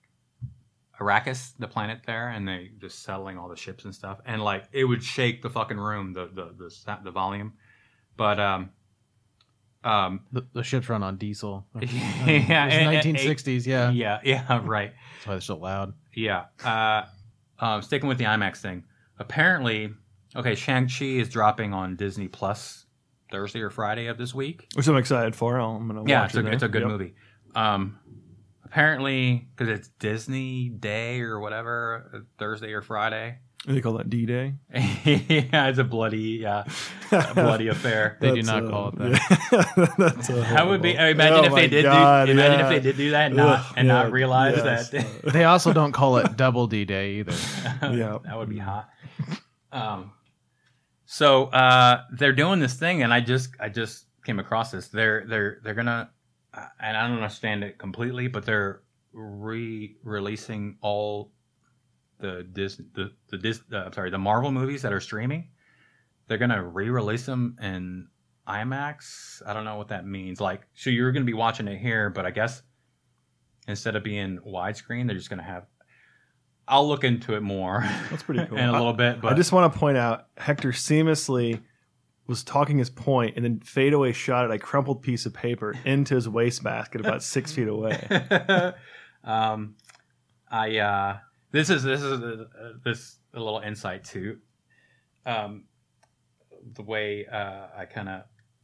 Arrakis, the planet there, and they just settling all the ships and stuff. And like it would shake the fucking room, the the the, the volume. But um, Um,
The, the ships run on diesel.
yeah,
It's
and- and-
nineteen sixties. Yeah,
yeah, yeah, right.
that's why they're so loud.
Yeah. Uh, um, sticking with the IMAX thing. Apparently, okay, Shang-Chi is dropping on Disney Plus Thursday or Friday of this week.
Which I'm excited for. I'm gonna
Yeah,
watch
it's
it
a,
there.
it's a good
Yep.
movie. Um, apparently, because it's Disney Day or whatever, uh, Thursday or Friday.
They call that D-Day.
Yeah, it's a bloody, yeah, a bloody affair.
They do
That's,
not
uh,
call it that.
yeah, that's
That would be.
horrible.
Imagine
Oh
if they
my
did.
God,
do, imagine
yeah.
if they did do that and not
Ugh,
and
yeah,
not realize
yes.
that.
They also don't call it Double D Day either.
Yeah.
That would be hot. Um, so uh, they're doing this thing, and I just I just came across this. They're they're they're gonna, uh, and I don't understand it completely, but they're re-releasing all the Dis the the Dis uh, I'm sorry the Marvel movies that are streaming. They're gonna re-release them in IMAX. I don't know what that means. Like, so you're gonna be watching it here, but I guess instead of being widescreen, they're just gonna have. I'll look into it more.
That's pretty cool.
in a little bit. But
I just want to point out Hector seamlessly was talking his point and then fadeaway shot at a crumpled piece of paper into his wastebasket about six feet away.
um, I uh, this is this is uh, this a little insight too. Um, the way uh, I kind of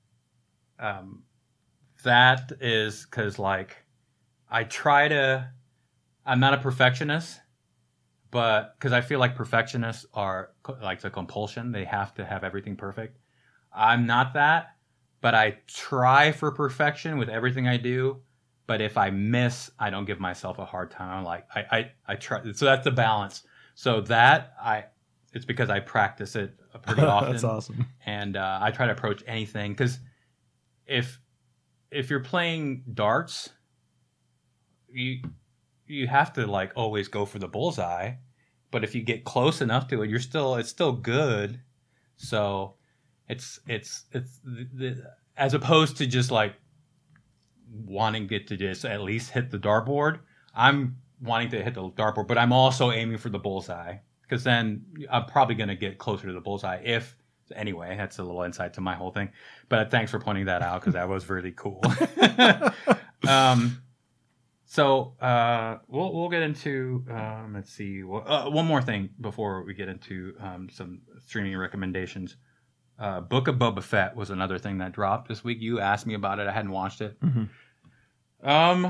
um, that is because like I try to. I'm not a perfectionist. But because I feel like perfectionists are like the compulsion, they have to have everything perfect. I'm not that, but I try for perfection with everything I do. But if I miss, I don't give myself a hard time. I'm like I, I, I try. So that's the balance. So that I, it's because I practice it pretty often.
That's awesome.
And uh, I try to approach anything because if if you're playing darts, you. You have to like always go for the bullseye, but if you get close enough to it, you're still it's still good. So it's it's it's the, the, as opposed to just like wanting it to just at least hit the dartboard. I'm wanting to hit the dartboard, but I'm also aiming for the bullseye because then I'm probably going to get closer to the bullseye. If anyway, that's a little insight to my whole thing. But thanks for pointing that out because that was really cool. um. So uh, we'll we'll get into um, let's see uh, one more thing before we get into um, some streaming recommendations. Uh, Book of Boba Fett was another thing that dropped this week. You asked me about it. I hadn't watched it.
Mm-hmm.
Um,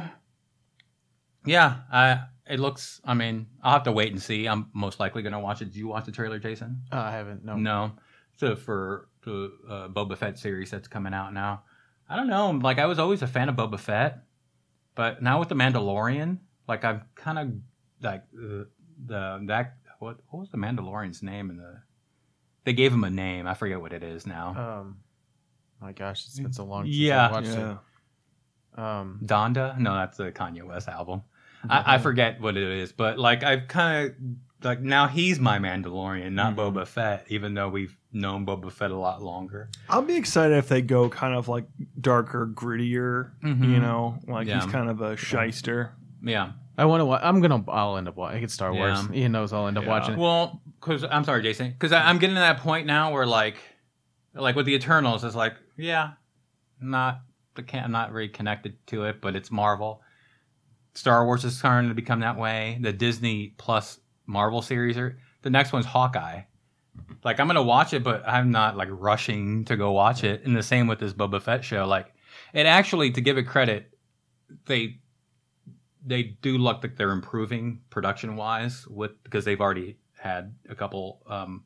yeah, I it looks. I mean, I'll have to wait and see. I'm most likely going to watch it. Did you watch the trailer, Jason?
Uh, I haven't. No.
No. So for the uh, Boba Fett series that's coming out now, I don't know. Like I was always a fan of Boba Fett. But now with the Mandalorian, like I'm kind of like uh, the that what what was the Mandalorian's name in the? They gave him a name. I forget what it is now.
Um, my gosh, it's been so long. Since
Yeah.
I watched
Yeah.
it. Um,
Donda? No, that's the Kanye West album. I, I forget what it is, but like I've kind of like now he's my Mandalorian, not
Mhm.
Boba Fett. Even though we've known Boba Fett a lot longer.
I'll be excited if they go kind of like darker, grittier,
Mhm.
you know, like
Yeah.
he's kind of a shyster.
Yeah.
I want to. Wa- I'm gonna. I'll end up watching. It's Star Wars.
Yeah.
Ian knows I'll end up
Yeah.
watching. it.
Well, because I'm sorry, Jason, because I'm getting to that point now where like, like with the Eternals, it's like, yeah, not the can I'm not really connected to it, but it's Marvel. Star Wars is starting to become that way. The Disney Plus Marvel series are the next one's Hawkeye. Like I'm gonna watch it, but I'm not like rushing to go watch it. And the same with this Boba Fett show. Like it actually, to give it credit, they they do look like they're improving production wise with because they've already had a couple um,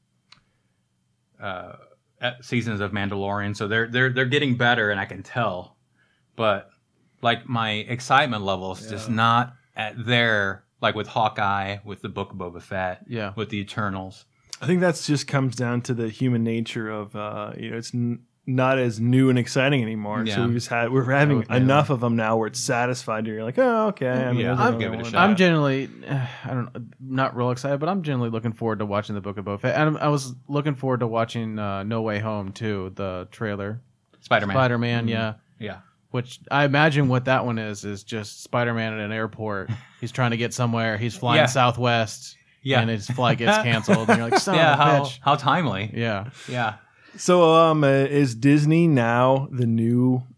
uh, seasons of Mandalorian, so they're they're they're getting better, and I can tell. But like my excitement level is just
Yeah.
not at there. Like with Hawkeye, with the Book of Boba Fett,
Yeah.
with the Eternals.
I think that's just comes down to the human nature of uh, you know it's n- not as new and exciting anymore.
Yeah.
So we just had we're having
Okay.
enough of them now where it's satisfied. You're like, oh, okay. I mean,
Yeah,
there's
I'll
another
give it a
one.
shot.
I'm generally, uh, I don't, know, not real excited, but I'm generally looking forward to watching the Book of Boba Fett. And I was looking forward to watching uh, No Way Home too, the trailer.
Spider-Man.
Spider Man,
Mhm.
yeah.
Yeah.
Which I imagine what that one is is just Spider Man at an airport. He's trying to get somewhere. He's flying
Yeah.
Southwest,
Yeah.
and his flight gets canceled. And you're like, son
yeah.
of a
How
bitch.
how timely.
Yeah.
Yeah.
So um, uh, is Disney now the new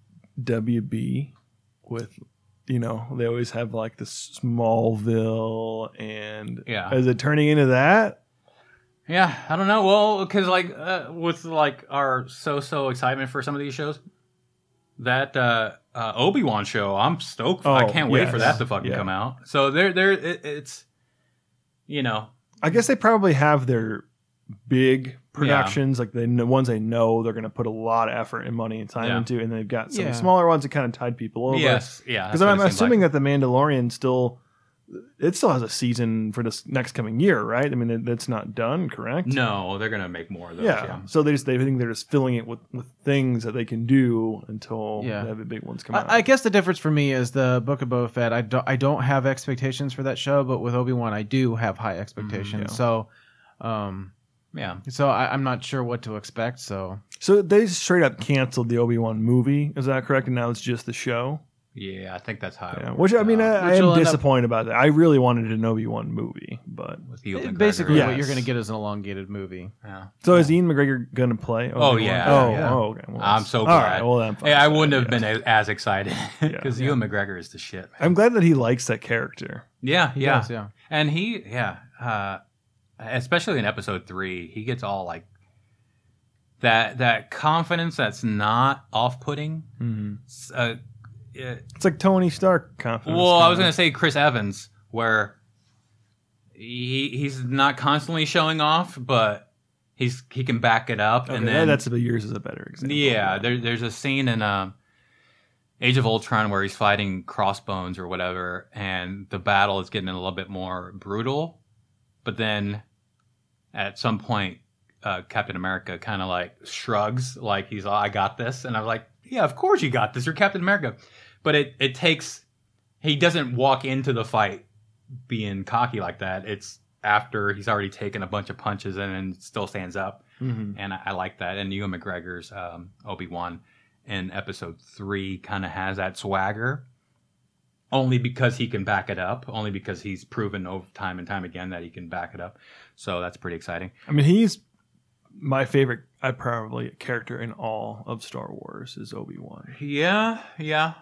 W B with, you know, they always have like the Smallville, and
Yeah.
is it turning into that?
Yeah, I don't know. Well, because like uh, with like our so-so excitement for some of these shows, that uh, uh, Obi-Wan show, I'm stoked. For. I
Oh,
can't wait
yes.
for that to fucking
Yeah.
come out. So they're they're it, it's, you know,
I guess they probably have their big productions, like the n- ones they know they're going to put a lot of effort and money and time
Yeah.
into, and they've got some
Yeah.
smaller ones that kind of tide people over.
yes, yeah.
Because
that's
I'm
what it seems
assuming
like.
that the Mandalorian still, it still has a season for this next coming year, right? I mean, it, it's not done, correct?
No, they're gonna make more of those.
Yeah.
Yeah.
So they just they think they're just filling it with, with things that they can do until
Yeah.
they have the big ones come out.
I, I guess the difference for me is the Book of Boba Fett. I don't, I don't have expectations for that show, but with Obi-Wan, I do have high expectations.
yeah.
So, um,
Yeah.
so I, I'm not sure what to expect. So
So they straight up canceled the Obi-Wan movie. Is that correct? And now it's just the show.
Yeah, I think that's how.
Yeah.
It
Which I mean,
worked out
I, I
Which will
am
end up-
disappointed about that. I really wanted an Obi-Wan movie, but
with Ewan McGregor.
basically,
Yes.
what you're going to get is an elongated movie.
Yeah.
so is Ian McGregor gonna play?
Oh,
Obi-Wan?
yeah.
Oh,
Yeah.
oh, okay. Well,
I'm so
all
glad.
right, well, then I'm fine
Hey, I
with
wouldn't
that,
have
yeah.
been as excited because
Yeah.
Ewan McGregor is the shit. Man.
I'm glad that he likes that character.
Yeah,
He
yeah,
does, yeah.
and he, yeah, uh, especially in episode three, he gets all like that that confidence that's not off-putting.
Mm-hmm.
Uh, it,
It's like Tony Stark confidence.
well, I was
kinda.
gonna say Chris Evans, where he he's not constantly showing off, but he's he can back it up,
Okay,
and
that-
then
that's the yours is a better example.
yeah, there, there's a scene in um, Age of Ultron where he's fighting Crossbones or whatever, and the battle is getting a little bit more brutal. But then at some point, uh, Captain America kind of like shrugs, like he's, oh, I got this. And I'm like, yeah, of course you got this. You're Captain America. But it, it takes, he doesn't walk into the fight being cocky like that. It's after he's already taken a bunch of punches and then still stands up.
Mhm.
And I, I like that. And Ewan McGregor's um, Obi-Wan in episode three kind of has that swagger, only because he can back it up, only because he's proven over time and time again that he can back it up. So that's pretty exciting.
I mean, he's my favorite. I probably character in all of Star Wars is Obi-Wan.
Yeah, yeah.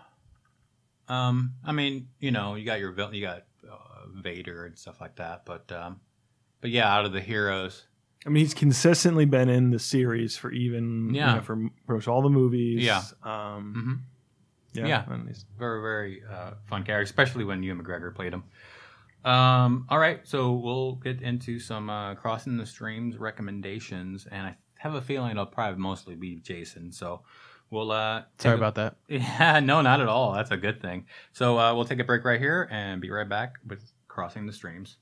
Um, I mean, you know, you got your villain, you got uh, Vader and stuff like that, but um, but yeah, out of the heroes,
I mean, he's consistently been in the series for even
Yeah.
you know, for pretty much all the movies.
Yeah.
Um,
mhm.
yeah.
Yeah.
and he's-
very very uh, fun character, especially when Ewan McGregor played him. Um, all right, so we'll get into some uh, crossing the streams recommendations, and I have a feeling it'll probably mostly be Jason. So we'll uh, take
Sorry
a-
about that.
Yeah, no, not at all. That's a good thing. So uh, we'll take a break right here and be right back with crossing the streams.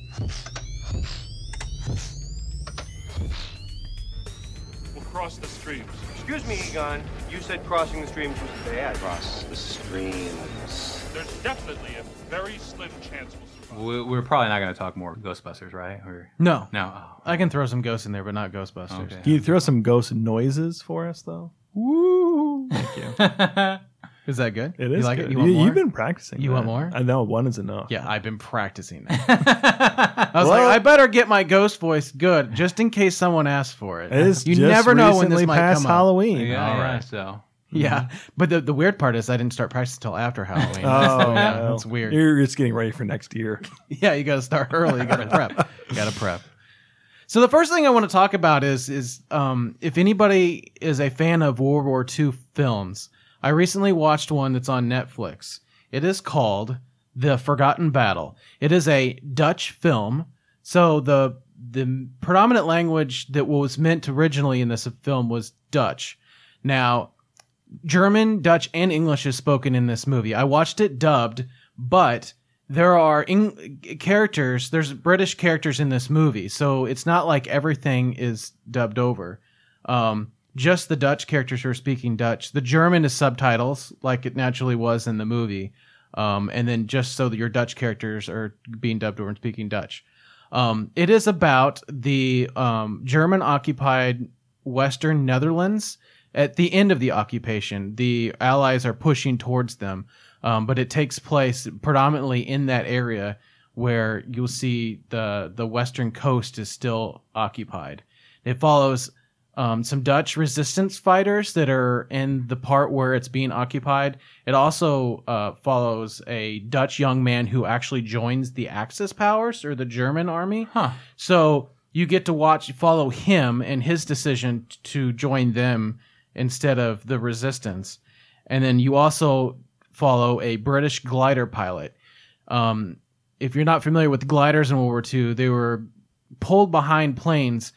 We'll cross the streams.
Excuse me, Egon. You said crossing the streams was bad.
Cross the streams.
There's definitely a very slim chance we'll survive.
We- We're probably not going to talk more Ghostbusters, right? Or
No,
no? Oh.
I can throw some ghosts in there, but not Ghostbusters.
Okay.
Can you throw some ghost noises for us, though? Woo! Thank you.
Is that good?
It is.
You like
good.
it? You want more?
You've been practicing.
You
that.
want more?
I know one is enough.
Yeah, I've been practicing that. I was
Well-
like, I better get my ghost voice good, just in case someone asks for it.
It is.
You
just
never know when this
recently
might
past
come out.
Halloween.
Yeah,
All
yeah,
right.
So
Yeah, but the, the weird part is I didn't start practicing until after Halloween.
Oh,
So, yeah,
well,
that's weird.
You're just getting ready for next year.
Yeah, you got to start early. You got to prep. You got to prep. So the first thing I want to talk about is is um, if anybody is a fan of World War Two films, I recently watched one that's on Netflix. It is called The Forgotten Battle. It is a Dutch film. So the the predominant language that was meant originally in this film was Dutch. Now, German, Dutch, and English is spoken in this movie. I watched it dubbed, but there are Eng- characters, there's British characters in this movie, so it's not like everything is dubbed over. Um, just the Dutch characters who are speaking Dutch. The German is subtitles, like it naturally was in the movie, um, and then just so that your Dutch characters are being dubbed over and speaking Dutch. Um, it is about the um, German-occupied Western Netherlands. At the end of the occupation, the Allies are pushing towards them, um, but it takes place predominantly in that area where you'll see the the western coast is still occupied. It follows um, some Dutch resistance fighters that are in the part where it's being occupied. It also uh, follows a Dutch young man who actually joins the Axis powers or the German army.
Huh.
So you get to watch, follow him and his decision t- to join them instead of the resistance. And then you also follow a British glider pilot. Um, if you're not familiar with gliders in World War Two, they were pulled behind planes,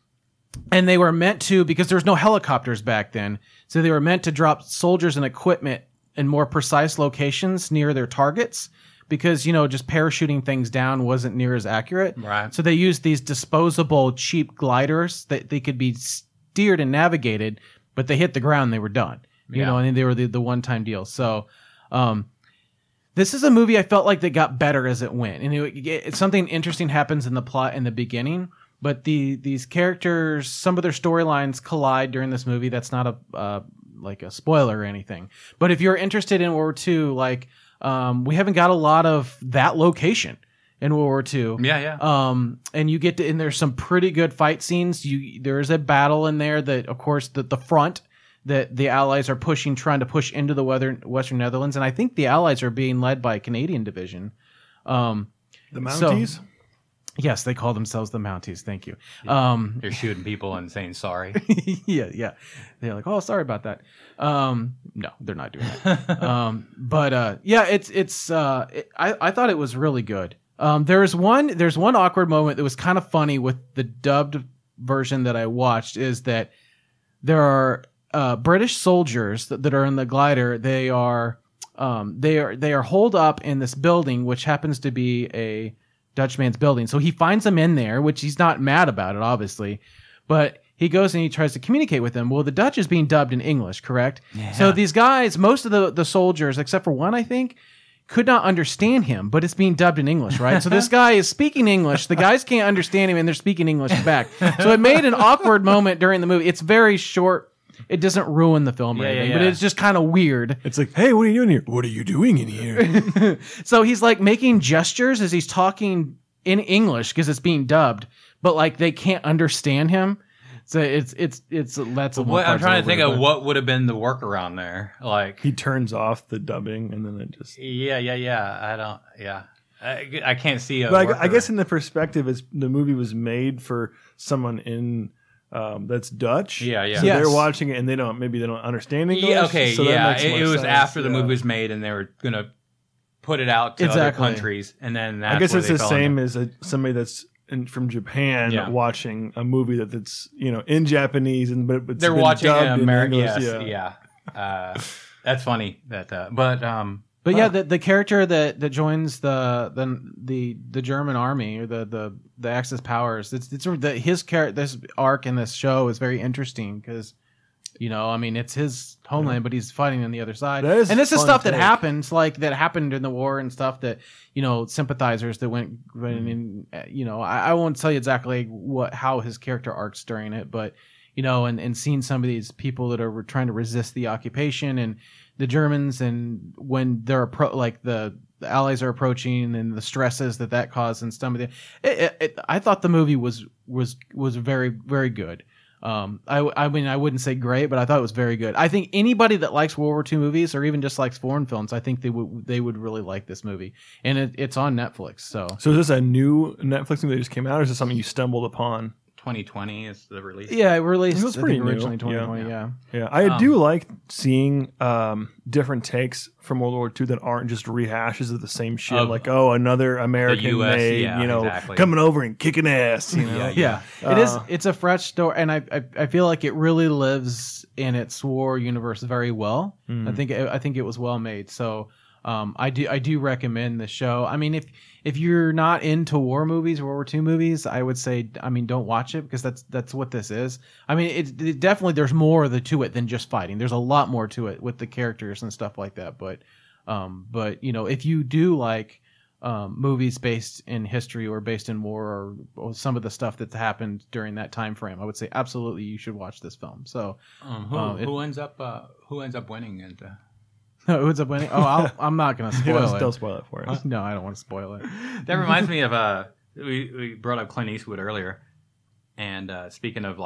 and they were meant to, because there was no helicopters back then, so they were meant to drop soldiers and equipment in more precise locations near their targets, because, you know, just parachuting things down wasn't near as accurate.
Right.
So they used these disposable cheap gliders that they could be steered and navigated, but they hit the ground and they were done. You
Yeah.
know, and they were the, the one-time deal. So um, this is a movie I felt like that got better as it went. And it, it, something interesting happens in the plot in the beginning, but the these characters, some of their storylines collide during this movie. That's not a uh, like a spoiler or anything. But if you're interested in World War Two, like um, we haven't got a lot of that location in World War Two.
Yeah, yeah.
Um, and you get to, and there's some pretty good fight scenes. You there is a battle in there that, of course, the the front that the Allies are pushing, trying to push into the weather, Western Netherlands, and I think the Allies are being led by a Canadian division. Um,
The Mounties?
so- yes, they call themselves the Mounties. Thank you. Um,
They're shooting people and saying sorry.
yeah, yeah. They're like, oh, sorry about that. Um, no, they're not doing that. um, but uh, yeah, it's it's. Uh, it, I I thought it was really good. Um, there's one there's one awkward moment that was kind of funny with the dubbed version that I watched. Is that there are uh, British soldiers that, that are in the glider. They are um, they are they are holed up in this building, which happens to be a Dutchman's building. So he finds them in there, which he's not mad about it, obviously, but he goes and he tries to communicate with them. Well, the Dutch is being dubbed in English, correct?
Yeah.
So these guys, most of the, the soldiers, except for one, I think, could not understand him, but it's being dubbed in English, right? So this guy is speaking English. The guys can't understand him, and they're speaking English back. So it made an awkward moment during the movie. It's very short. It doesn't ruin the film or
Yeah, yeah,
anything, but
yeah.
it's just kind of weird.
It's like, hey, what are you doing here? What are you doing in here?
So he's like making gestures as he's talking in English because it's being dubbed, but like they can't understand him. So it's it's it's that's a
What, I'm trying to think of what would have been the workaround there. Like,
He turns off the dubbing and then it just.
yeah, yeah, yeah. I don't. Yeah, I, I can't see a.
But I, I guess
workaround.
in the perspective, is the movie was made for someone in um, that's Dutch.
Yeah, yeah.
So
Yes.
they're watching it and they don't maybe they don't understand English.
Yeah, okay,
so that
yeah.
makes
It,
more
it was
sense,
after the
yeah.
movie was made, and they were gonna put it out to
Exactly.
other countries, and then that's
I guess
where
it's
they
the
fell
same
into-
as a, somebody that's in, from Japan
Yeah.
watching a movie that, that's you know in Japanese and but it's
They're
been
watching
dubbed
in
in
America.
English,
Yes, yeah. Uh, that's funny. That, uh, but um,
But yeah,
huh.
the, the character that, that joins the the the the German army or the the, the Axis powers, it's it's the, his character. This arc in this show is very interesting because, you know, I mean, it's his homeland, but he's fighting on the other side.
That is
And this is
fun
stuff that
take.
happens, like that happened in the war and stuff that, you know, sympathizers that went, went
Mm-hmm.
in, uh, you know, I, I won't tell you exactly what how his character arcs during it, but, you know, and, and seeing some of these people that are trying to resist the occupation and the Germans, and when they're appro- like the, the Allies are approaching and the stresses that that caused and some of the, it, it, it, I thought the movie was was was very very good. Um, I, I mean, I wouldn't say great, but I thought it was very good. I think anybody that likes World War Two movies or even just likes foreign films, I think they would they would really like this movie, and it, it's on Netflix. So
So is this a new Netflix movie that just came out, or is this something you stumbled upon?
twenty twenty is the release.
yeah, it released
It was
I
pretty
think,
new,
originally twenty twenty.
yeah.
Yeah.
Yeah, I
Um,
do like seeing um, different takes from World War Two that aren't just rehashes of the same shit.
Of
like, oh, another American
U S,
made,
yeah,
you know,
exactly.
coming over and kicking ass. You know,
Yeah, it is.
Uh,
It's a fresh story, and I, I I feel like it really lives in its war universe very well.
Mm-hmm.
I think I think it was well made. So um, I do I do recommend the show. I mean, if if you're not into war movies, World War Two movies, I would say, I mean, don't watch it because that's that's what this is. I mean, it, it definitely there's more to it than just fighting. There's a lot more to it with the characters and stuff like that. But um, but you know, if you do like um, movies based in history or based in war or, or some of the stuff that's happened during that time frame, I would say absolutely you should watch this film. So
Um, who,
Um, it-
who ends up uh, who ends up winning? And uh,
who ends up winning? Oh, I'll, I'm not going to
don't,
spoil
don't
it.
spoil it for us.
No, I don't want to spoil it.
that reminds me of uh, we we brought up Clint Eastwood earlier, and uh, speaking of like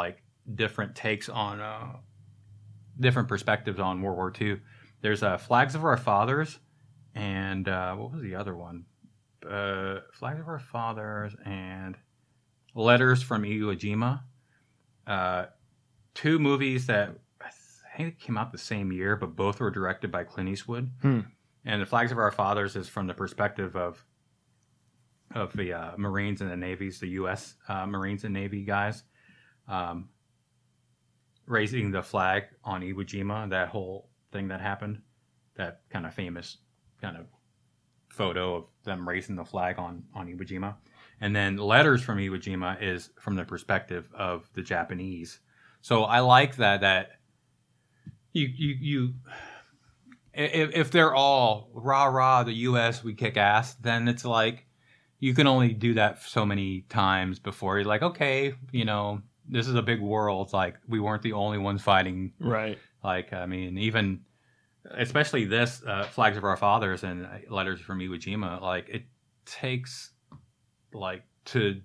different takes on uh, different perspectives on World War Two. There's uh, Flags of Our Fathers, and uh, what was the other one? Uh, Flags of Our Fathers and Letters from Iwo Jima. Uh, two movies that I think came out the same year, but both were directed by Clint Eastwood.
Hmm.
And the Flags of Our Fathers is from the perspective of of the uh, Marines and the Navies, the U S uh, Marines and Navy guys, um, raising the flag on Iwo Jima. That whole thing that happened, that kind of famous kind of photo of them raising the flag on on Iwo Jima. And then Letters from Iwo Jima is from the perspective of the Japanese. So I like that that you you you if, if they're all rah rah the U S we kick ass, then it's like you can only do that so many times before you're like, okay, you know, this is a big world. It's like we weren't the only ones fighting.
Right.
Like, I mean, even especially this uh, Flags of Our Fathers and Letters from Iwo Jima, like it takes like to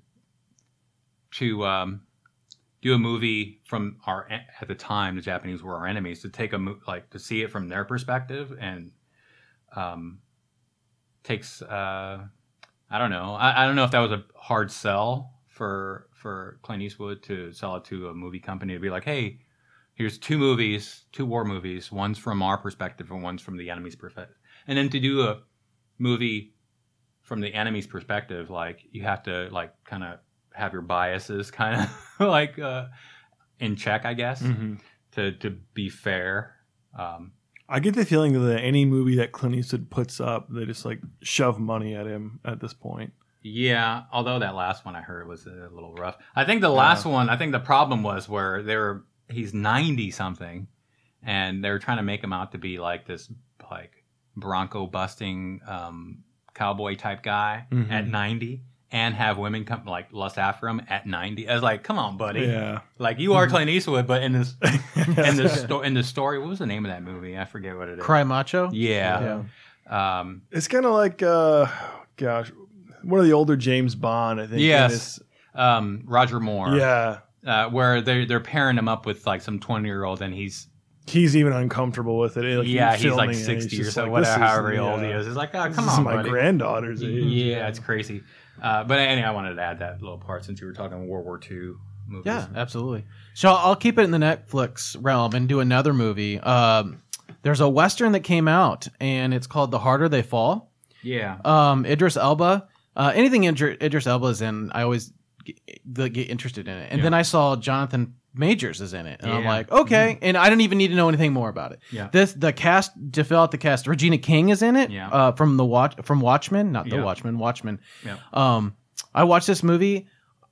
to um, do a movie from our at the time the Japanese were our enemies, to take a mo- like to see it from their perspective, and um, takes uh, I don't know I, I don't know if that was a hard sell for for Clint Eastwood to sell it to a movie company to be like, hey, here's two movies, two war movies, one's from our perspective and one's from the enemy's perspective, and then to do a movie from the enemy's perspective, like you have to like kind of have your biases kind of like uh, in check, I guess,
Mm-hmm.
to to be fair. Um,
I get the feeling that any movie that Clint Eastwood puts up, they just like shove money at him at this point.
yeah, although that last one I heard was a little rough. I think the last
Yeah.
one, I think the problem was where they were he's ninety something, and they were trying to make him out to be like this like Bronco busting um, cowboy type guy
Mhm.
at ninety, and have women come like lust after him at ninety. I was like, come on, buddy.
Yeah.
Like you are Clint Eastwood, but in this in the sto- in the story, what was the name of that movie? I forget what it is.
Cry Macho.
Yeah. Um,
It's kind of like, uh, gosh, one of the older James Bond, I think.
Yes.
in this-
um, Roger Moore.
Yeah.
Uh, where they they're pairing him up with like some twenty year old, and he's
He's even uncomfortable with it. Like,
yeah, he's like
filming it,
sixty or
just
so,
like,
whatever,
this is-
however old he
yeah.
is. It's like, oh,
This
come
is
on,
my
buddy.
granddaughter's age.
Yeah, it's crazy. Uh, but anyway, I wanted to add that little part since you were talking World War Two movies.
Yeah, absolutely. So I'll keep it in the Netflix realm and do another movie. Um, there's a Western that came out, and it's called The Harder They Fall.
Yeah.
Um, Idris Elba. Uh, anything Idr- Idris Elba is in, I always get, the, get interested in it. And
Yeah.
then I saw Jonathan Majors is in it, and I'm
Yeah.
like, okay. And I didn't even need to know anything more about it.
Yeah.
This the cast to fill out the cast. Regina King is in it.
Yeah.
Uh, from the watch from Watchmen, not the
Yeah.
Watchmen. Watchmen.
Yeah.
Um, I watched this movie.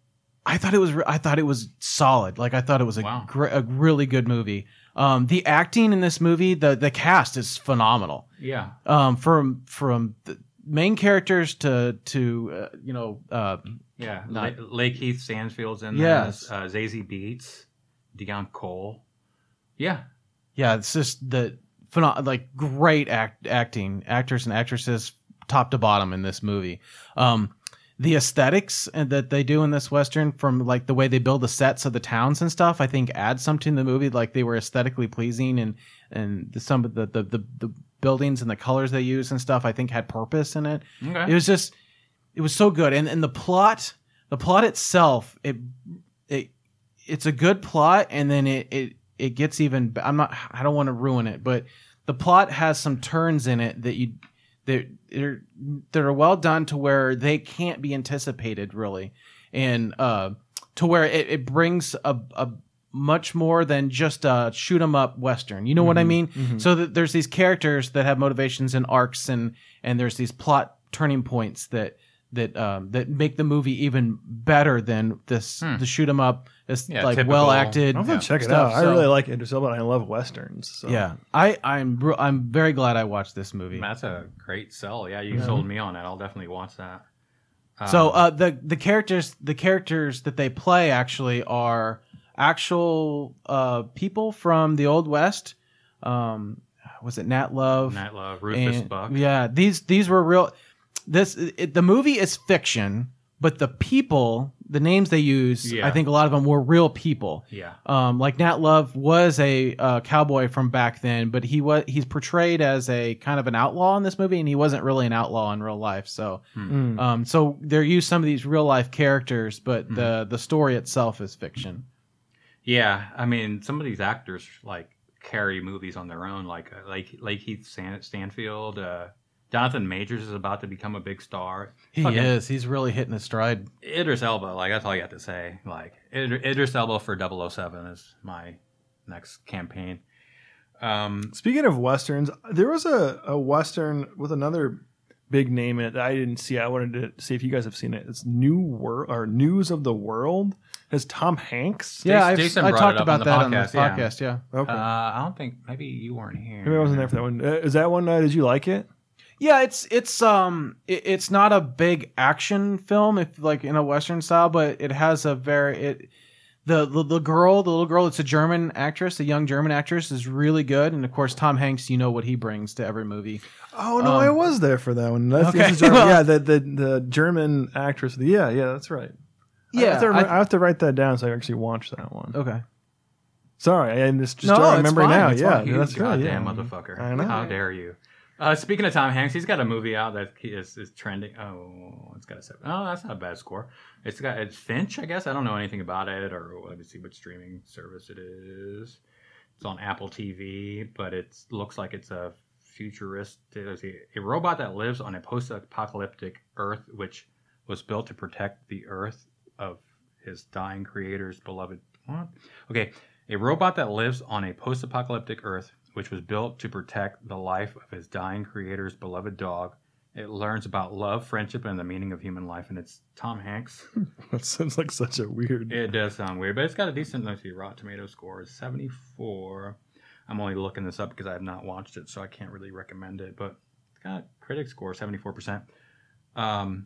I thought it was. re- I thought it was solid. Like I thought it was a
Wow.
gr- a really good movie. Um, the acting in this movie, the the cast is phenomenal.
Yeah.
Um, from from the main characters to to uh, you know uh,
Yeah.
Not-
La- Lake Heath Sansfield's in
Yes.
this. Uh, Zazie Beetz, Dion Cole. Yeah.
yeah, it's just the phenom- like great act acting actors and actresses top to bottom in this movie. Um, the aesthetics and that they do in this Western, from like the way they build the sets of the towns and stuff, I think adds something to the movie. Like they were aesthetically pleasing, and and the, some of the, the the the buildings and the colors they use and stuff, I think had purpose in it.
Okay.
It was just, it was so good. And and the plot, the plot itself, it it it's a good plot, and then it it it gets even. I'm not. I don't want to ruin it, but the plot has some turns in it that you that they're that are well done to where they can't be anticipated really, and uh, to where it, it brings a a much more than just a shoot 'em up Western. You know what I mean? So that there's these characters that have motivations and arcs, and and there's these plot turning points that that um, that make the movie even better than this the shoot 'em up. It's
Yeah,
like
typical.
well acted.
I'm gonna check it
stuff,
out. I
so-
really like Idris Elba, and I love westerns. So.
Yeah, I I'm re- I'm very glad I watched this movie.
That's a great sell. Yeah, you sold me on that. I'll definitely watch that.
So uh, the the characters the characters that they play actually are actual uh, people from the Old West. Um, was it Nat Love?
Night Love, Rufus
And-
Buck.
Yeah, these these were real. This it, the movie is fiction, but the people, the names they use,
Yeah.
I think a lot of them were real people.
Yeah.
Um, like Nat Love was a uh, cowboy from back then, but he was he's portrayed as a kind of an outlaw in this movie, and he wasn't really an outlaw in real life. So,
Mm.
um, so they're used some of these real life characters, but the the story itself is fiction.
Yeah, I mean, some of these actors like carry movies on their own, like uh, like like Heath Stan- Stanfield. Uh, Jonathan Majors is about to become a big star.
He
Fucking
is. He's really hitting his stride.
Idris Elba, like that's all you have to say. Like Id- Idris Elba for double oh seven is my next campaign. Um,
Speaking of westerns, there was a, a western with another big name in it that I didn't see. I wanted to see if you guys have seen it. It's New World or News of the World. It has Tom Hanks.
Yeah, I've,
Jason
I
brought
talked
it up
about
on the
that on the
podcast, yeah.
podcast. Yeah.
Okay.
uh, I don't think maybe you weren't here.
Maybe I wasn't there for that one. Uh, is that one? Uh, did you like it?
Yeah, it's it's um it, it's not a big action film if like in a western style, but it has a very it the, the the girl, the little girl, it's a German actress, a young German actress is really good, and of course Tom Hanks, you know what he brings to every movie.
Oh no,
Um,
I was there for that one. That's,
okay.
that's the German-
Well-
yeah, the, the the German actress. Yeah, yeah, that's right. I
Yeah,
have, to,
I-
I have to write that down so I actually watch that one.
Okay.
Sorry, I just, just
No,
don't
it's
remember
fine,
now.
it's
Yeah,
fine.
You
that's good. Yeah.
goddamn motherfucker.
I know.
How dare you? Uh, speaking of Tom Hanks, he's got a movie out that he is, is trending. Oh, it's got a seven. Oh, that's not a bad score. It's got it's Finch, I guess. I don't know anything about it, or let me see what streaming service it is. It's on Apple T V, but it looks like it's a futuristic. Let's see, a robot that lives on a post-apocalyptic Earth, which was built to protect the Earth of his dying creator's beloved. What? Okay, a robot that lives on a post-apocalyptic Earth, which was built to protect the life of his dying creator's beloved dog. It learns about love, friendship, and the meaning of human life, and it's Tom Hanks.
That sounds like such a weird.
It does sound weird, but it's got a decent, let's see, Rotten Tomato score is seventy-four. I'm only looking this up because I have not watched it, so I can't really recommend it, but it's got a critic score, seventy-four percent. Um,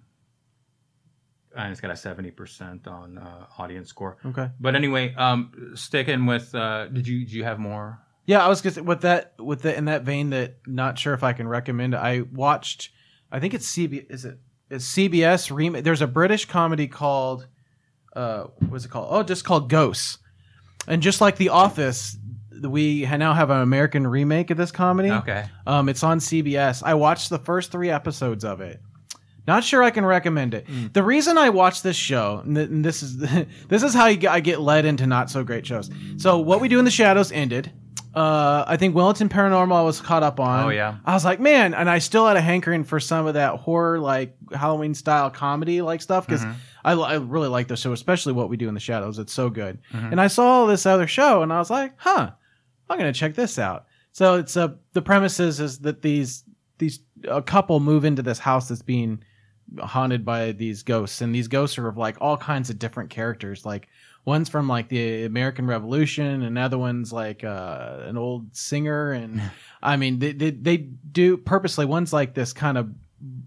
and it's got a seventy percent on uh, audience score.
Okay.
But anyway, um, sticking with, uh, did you, did you have more?
Yeah, I was gonna say, with that with the in that vein that not sure if I can recommend. I watched, I think it's C B. Is it? It's C B S remake. There's a British comedy called, uh, what's it called? Oh, just called Ghosts. And just like The Office, we ha- now have an American remake of this comedy.
Okay.
Um, it's on C B S. I watched the first three episodes of it. Not sure I can recommend it.
Mm.
The reason I watched this show, and, th- and this is this is how you get, I get led into not so great shows. So What We Do in the Shadows ended. Uh, I think Wellington Paranormal I was caught up on.
Oh, yeah.
I was like, man, and I still had a hankering for some of that horror, like Halloween style comedy like stuff because
Mm-hmm.
I, I really like the show, especially What We Do in the Shadows. It's so good.
Mm-hmm.
And I saw this other show, and I was like, huh, I'm gonna check this out. So it's uh, the premise is, is that these these a couple move into this house that's being haunted by these ghosts, and these ghosts are of like all kinds of different characters. Like one's from like the American Revolution, another one's like uh, an old singer, and I mean they, they they do purposely. One's like this kind of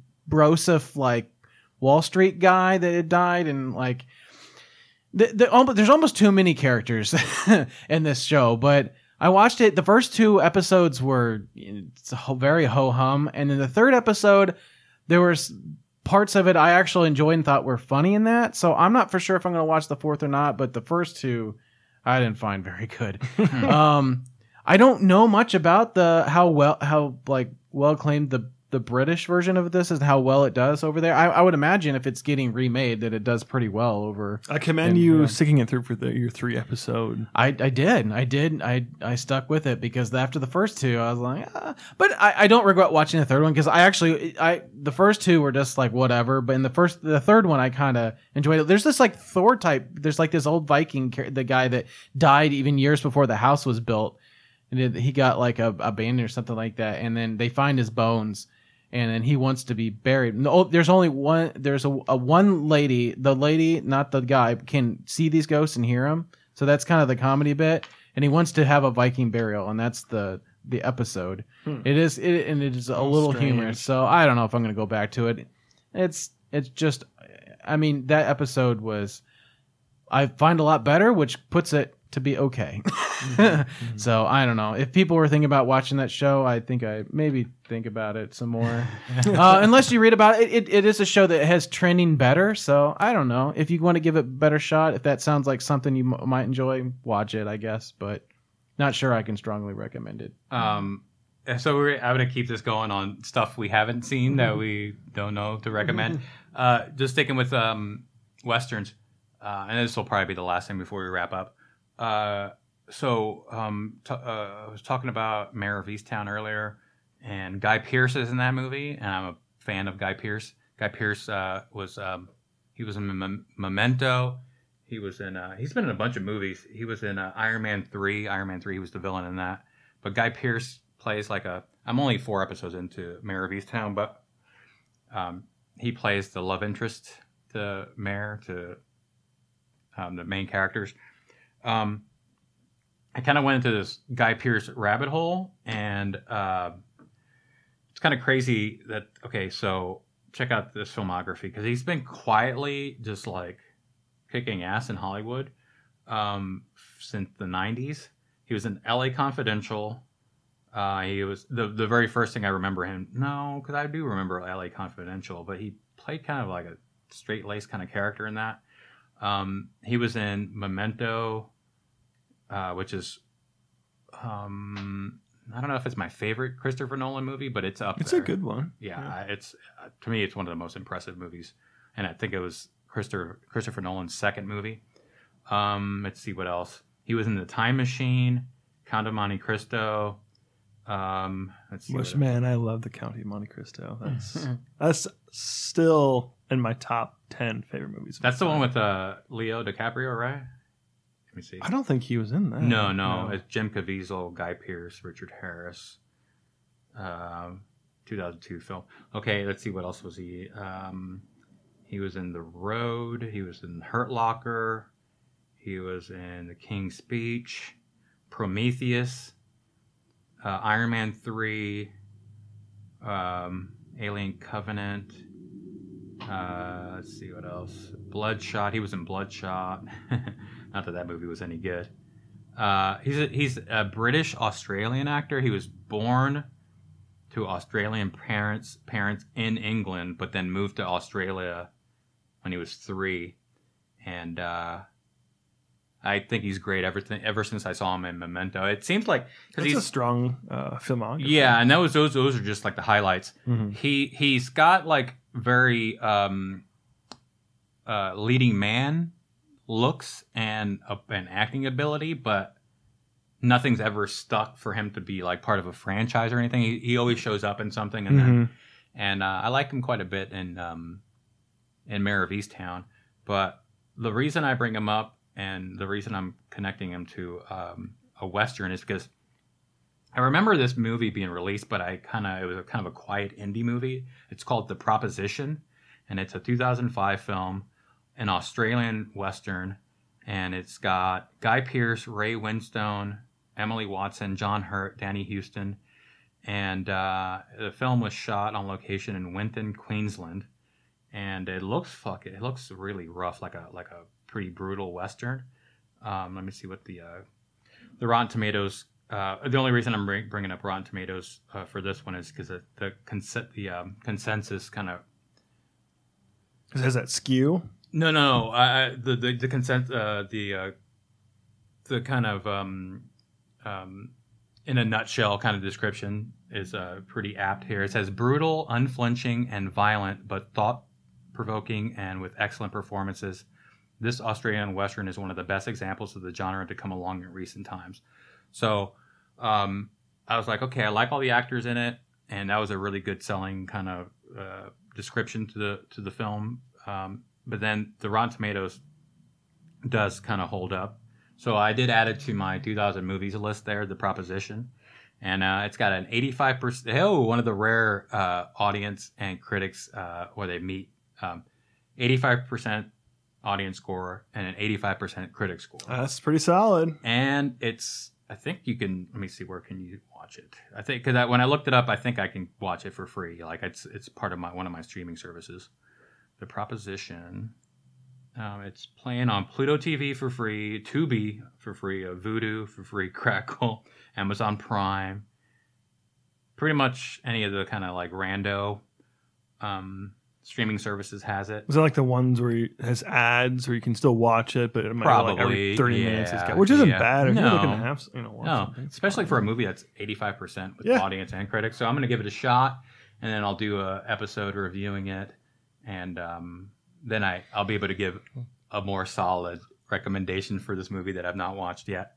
brosif like Wall Street guy that had died, and like the, the, almost, there's almost too many characters in this show, but. I watched it. The first two episodes were it's a ho- very ho hum, and in the third episode, there were s- parts of it I actually enjoyed and thought were funny in that. So I'm not for sure if I'm going to watch the fourth or not. But the first two, I didn't find very good. um, I don't know much about the how well how like well acclaimed the the British version of this is, how well it does over there. I, I would imagine if it's getting remade that it does pretty well over.
I commend
And,
you
yeah.
sticking it through for the, your three episode.
I, I did. I did. I I stuck with it because after the first two, I was like, ah. But I, I don't regret watching the third one because I actually, I the first two were just like whatever. But in the first, the third one, I kind of enjoyed it. There's this like Thor type. There's like this old Viking, char- the guy that died even years before the house was built, and it, he got like a, a band or something like that. And then they find his bones. And then he wants to be buried. No, there's only one. There's a, a one lady. The lady, not the guy, can see these ghosts and hear them. So that's kind of the comedy bit. And he wants to have a Viking burial, and that's the the episode.
Hmm.
It is, it, and it is a little
strange.
humorous. So I don't know if I'm going to go back to it. It's it's just, I mean, that episode was. I find a lot better, which puts it to be okay. So I don't know. If people were thinking about watching that show, I think I maybe think about it some more. uh, unless you read about it, it, it is a show that has trending better. So I don't know. If you want to give it a better shot, if that sounds like something you m- might enjoy, watch it, I guess. But not sure I can strongly recommend it.
Um, so we're, I'm going to keep this going on stuff we haven't seen that we don't know to recommend. Uh, just sticking with um, Westerns, uh, and this will probably be the last thing before we wrap up. Uh, so um, t- uh, I was talking about Mayor of Easttown earlier, and Guy Pearce is in that movie, and I'm a fan of Guy Pearce. Guy Pearce uh, was um, he was in Mem- Memento. He was in uh, he's been in a bunch of movies. He was in uh, Iron Man three. Iron Man three. He was the villain in that. But Guy Pearce plays like a. I'm only four episodes into Mayor of Easttown, but um, he plays the love interest to Mayor, to um, the main characters. Um, I kind of went into this Guy Pearce rabbit hole, and uh, it's kind of crazy that, okay, so check out this filmography, because he's been quietly just like kicking ass in Hollywood um, since the nineties. He was in L A Confidential. Uh, he was the the very first thing I remember him. No, because I do remember L A Confidential, but he played kind of like a straight-laced kind of character in that. Um, he was in Memento, uh, which is, um, I don't know if it's my favorite Christopher Nolan movie, but it's up
It's
there.
a good one.
Yeah, yeah. it's uh, to me, it's one of the most impressive movies, and I think it was Christopher Christopher Nolan's second movie. Um, let's see what else. He was in The Time Machine, Count of Monte Cristo. Um, let's see.
Which,
what
man, I love the County of Monte Cristo. That's that's still in my top ten favorite movies. of
That's the
all
one
time.
with uh, Leo DiCaprio, right? Let me see.
I don't think he was in that.
No, no, it's Jim Caviezel, Guy Pearce, Richard Harris. Um, two thousand two film. Okay, let's see what else was he. Um, he was in The Road. He was in Hurt Locker. He was in The King's Speech, Prometheus, uh, Iron Man three, um, Alien Covenant. Uh, let's see what else. Bloodshot. He was in Bloodshot. Not that that movie was any good. Uh, he's a, he's a British Australian actor. He was born to Australian parents parents in England, but then moved to Australia when he was three. And uh, I think he's great ever th- ever since I saw him in Memento. It seems like because
That's
he's
a strong uh, filmography.
yeah, and that was those those are just like the highlights.
Mhm.
He he's got like very um, uh, leading man looks and uh, an acting ability, but nothing's ever stuck for him to be like part of a franchise or anything. He, he always shows up in something, and then
Mhm.
and uh, I like him quite a bit in um, in Mayor of Easttown. But the reason I bring him up and the reason I'm connecting him to um, a Western is because I remember this movie being released, but I kind of it was a kind of a quiet indie movie. It's called The Proposition, and it's a two thousand five film, an Australian Western, and it's got Guy Pearce, Ray Winstone, Emily Watson, John Hurt, Danny Houston, and uh, the film was shot on location in Winton, Queensland, and it looks fuck it looks really rough, like a like a pretty brutal Western. Um, let me see what the uh, the Rotten Tomatoes. Uh, the only reason I'm bring, bringing up Rotten Tomatoes uh, for this one is because the the, conse- the um, consensus kind of
Has that skew?
no no uh, the the the consent uh, the uh, the kind of um, um, in a nutshell kind of description is uh, pretty apt here. It says brutal, unflinching, and violent, but thought-provoking and with excellent performances. This Australian Western is one of the best examples of the genre to come along in recent times. So um, I was like, okay, I like all the actors in it, and that was a really good selling kind of uh, description to the to the film. Um, but then the Rotten Tomatoes does kind of hold up. So I did add it to my two thousand movies list there, The Proposition. And uh, it's got an eighty-five percent, oh, one of the rare uh, audience and critics uh, where they meet. Um, eighty-five percent audience score and an eighty-five percent critic score.
That's pretty solid.
And it's, I think you can, let me see, where can you watch it? I think, because when I looked it up, I think I can watch it for free. Like it's it's part of my one of my streaming services. The Proposition. Um, it's playing on Pluto T V for free, Tubi for free, uh, Vudu for free, Crackle, Amazon Prime. Pretty much any of the kind of like rando um, streaming services has it.
Is that like the ones where it has ads, where you can still watch it, but it might be like every
Probably,
thirty minutes, it's
yeah,
got, which isn't
yeah.
bad if you're
No.
looking to have you know watch
No,
something. It's
especially
fine.
for a movie that's eighty-five percent with
Yeah.
audience and critics. So I'm going to give it a shot, and then I'll do a episode reviewing it, and um, then I I'll be able to give a more solid recommendation for this movie that I've not watched yet.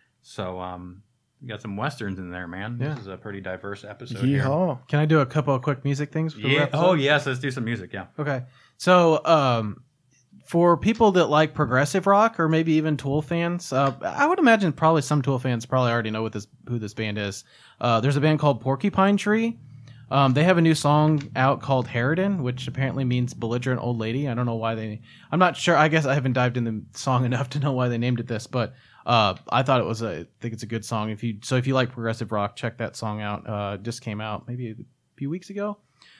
So um, you got some westerns in there, man.
Yeah.
This is a pretty diverse episode. Here.
Yeehaw.
Can I do a couple of quick music things? For the
Yeah.
wrap up?
Oh yes, let's do some music. Yeah.
Okay. So, um, for people that like progressive rock or maybe even Tool fans, uh, I would imagine probably some Tool fans probably already know what this who this band is. Uh, there's a band called Porcupine Tree. Um, they have a new song out called Harridan, which apparently means belligerent old lady. I don't know why they. I'm not sure. I guess I haven't dived in the song enough to know why they named it this, but uh, I thought it was a. I think it's a good song. If you so, if you like progressive rock, check that song out. Uh, it just came out maybe a few weeks ago.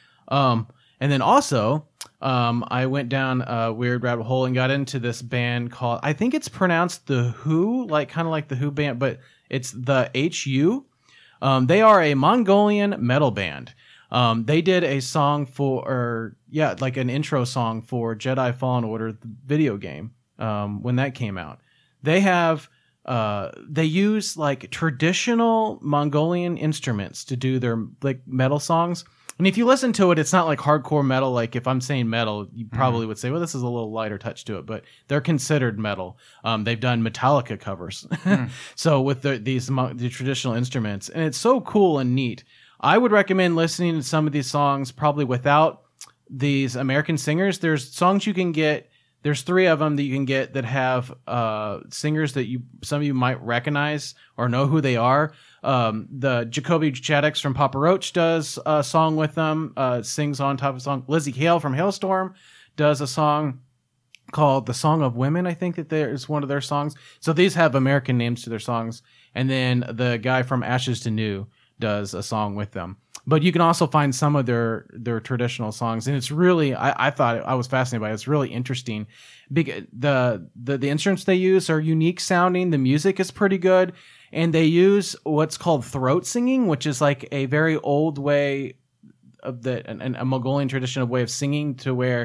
Um, and then also, um, I went down a weird rabbit hole and got into this band called. I think it's pronounced the Who, like kind of like the Who band, but it's the H U. Um, they are a Mongolian metal band. Um, they did a song for, or yeah, like an intro song for Jedi Fallen Order, the video game, um, when that came out. They have, uh, they use like traditional Mongolian instruments to do their like metal songs. And if you listen to it, it's not like hardcore metal. Like if I'm saying metal, you probably would say, well, this is a little lighter touch to it, but they're considered metal. Um, they've done Metallica covers. So with the, these mo- the traditional instruments, and it's so cool and neat. I would recommend listening to some of these songs probably without these American singers. There's songs you can get. There's three of them that you can get that have uh, singers that you some of you might recognize or know who they are. Um, the Jacoby Shaddix from Papa Roach does a song with them, uh, sings on top of a song. Lizzie Hale from Hailstorm does a song called The Song of Women. I think that there is one of their songs. So these have American names to their songs. And then the guy from Ashes to New does a song with them. But you can also find some of their their traditional songs, and it's really I, I thought I was fascinated by it. It's really interesting. Big the, the the instruments they use are unique sounding. The music is pretty good, and they use what's called throat singing, which is like a very old way of the an, a Mongolian tradition of way of singing, to where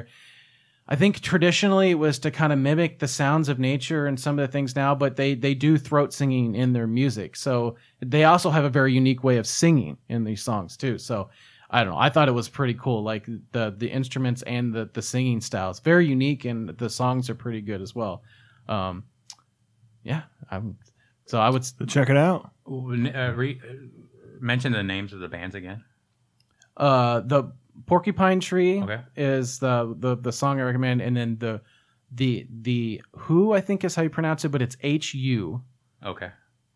I think traditionally it was to kind of mimic the sounds of nature and some of the things now, but they, they do throat singing in their music. So they also have a very unique way of singing in these songs too. So I don't know. I thought it was pretty cool. Like the, the instruments and the, the singing styles, very unique, and the songs are pretty good as well. Um, yeah. I'm, so I would
So check it out.
Uh, re- uh, mention the names of the bands again.
Uh, the Porcupine Tree
Okay.
is the, the the song I recommend, and then the the the Who, I think is how you pronounce it, but it's H U.
Okay.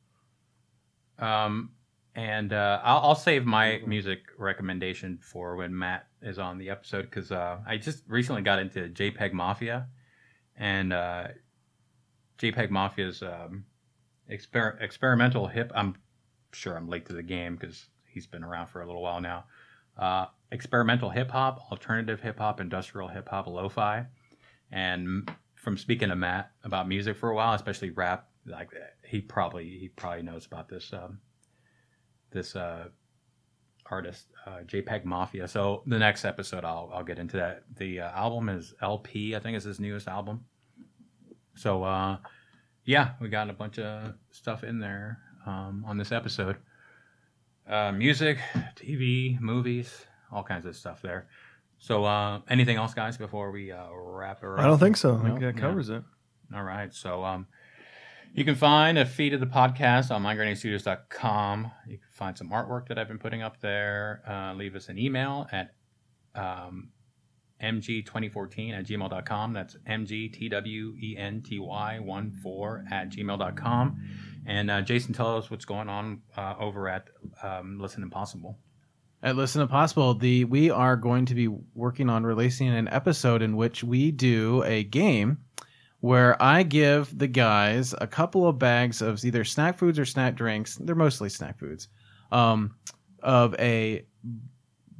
Um, and uh, I'll, I'll save my music recommendation for when Matt is on the episode, because uh, I just recently got into JPEG Mafia, and uh, JPEG Mafia's um, exper- experimental hip. I'm sure I'm late to the game because he's been around for a little while now. Uh, experimental hip hop, alternative hip hop, industrial hip hop, lo-fi, and from speaking to Matt about music for a while, especially rap, like he probably he probably knows about this um, this uh, artist, uh, JPEG Mafia. So the next episode, I'll I'll get into that. The uh, album is L P, I think is his newest album. So uh, yeah, we got a bunch of stuff in there um, on this episode. Uh, music, T V, movies, all kinds of stuff there. So, uh, anything else, guys, before we uh, wrap it up?
I don't think so. I think
No?
that covers it.
All right. So, um, you can find a feed of the podcast on my granny studios dot com. You can find some artwork that I've been putting up there. Uh, leave us an email at um, m g twenty fourteen at gmail dot com. That's M G T W E N T Y one four at gmail dot com. And uh, Jason, tell us what's going on uh, over at um, Listen Impossible.
At Listen Impossible, the we are going to be working on releasing an episode in which we do a game where I give the guys a couple of bags of either snack foods or snack drinks. They're mostly snack foods. Um, of a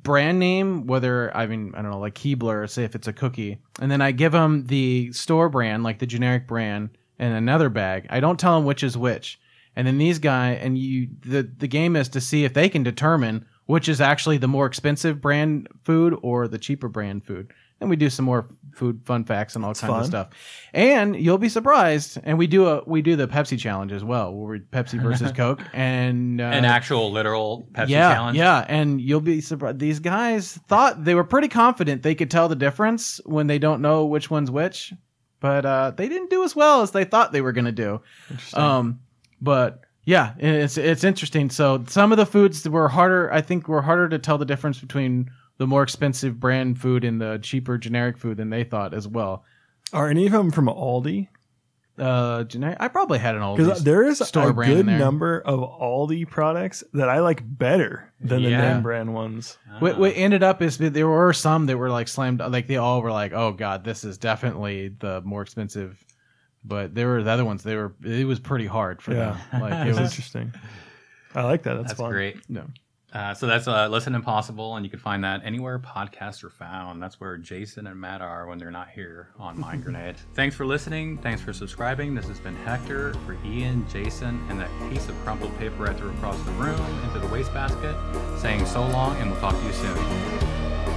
brand name, whether I mean I don't know, like Keebler, say if it's a cookie, and then I give them the store brand, like the generic brand, in another bag. I don't tell them which is which, and then these guys and you the the game is to see if they can determine which is actually the more expensive brand food or the cheaper brand food. And we do some more food fun facts and all
It's
kinds
fun.
of stuff. And you'll be surprised. And we do a we do the Pepsi challenge as well, where we Pepsi versus Coke and uh,
An actual literal Pepsi
yeah,
challenge.
yeah. And you'll be surprised. These guys thought they were pretty confident they could tell the difference when they don't know which one's which, but uh, they didn't do as well as they thought they were going to do.
Interesting.
Um, but yeah, it's it's interesting. So some of the foods were harder. I think were harder to tell the difference between the more expensive brand food and the cheaper generic food than they thought as well.
Are any of them from Aldi?
Uh, generic. I probably had an
Because
Aldi
there is
store
a
brand in
good
there.
number of Aldi products that I like better than the
Yeah.
name brand ones.
What, what ended up is that there were some that were like slammed, like they all were like, "Oh God, this is definitely the more expensive." But there were the other ones. They were. It was pretty hard for
Yeah.
them. Like it
It's
was.
interesting. I like that. That's,
That's
fun.
great.
No.
Uh, so that's uh, Listen Impossible, and you can find that anywhere podcasts are found. That's where Jason and Matt are when they're not here on Mind Grenade. Thanks for listening. Thanks for subscribing. This has been Hector for Ian, Jason, and that piece of crumpled paper I threw across the room into the wastebasket, saying so long, and we'll talk to you soon.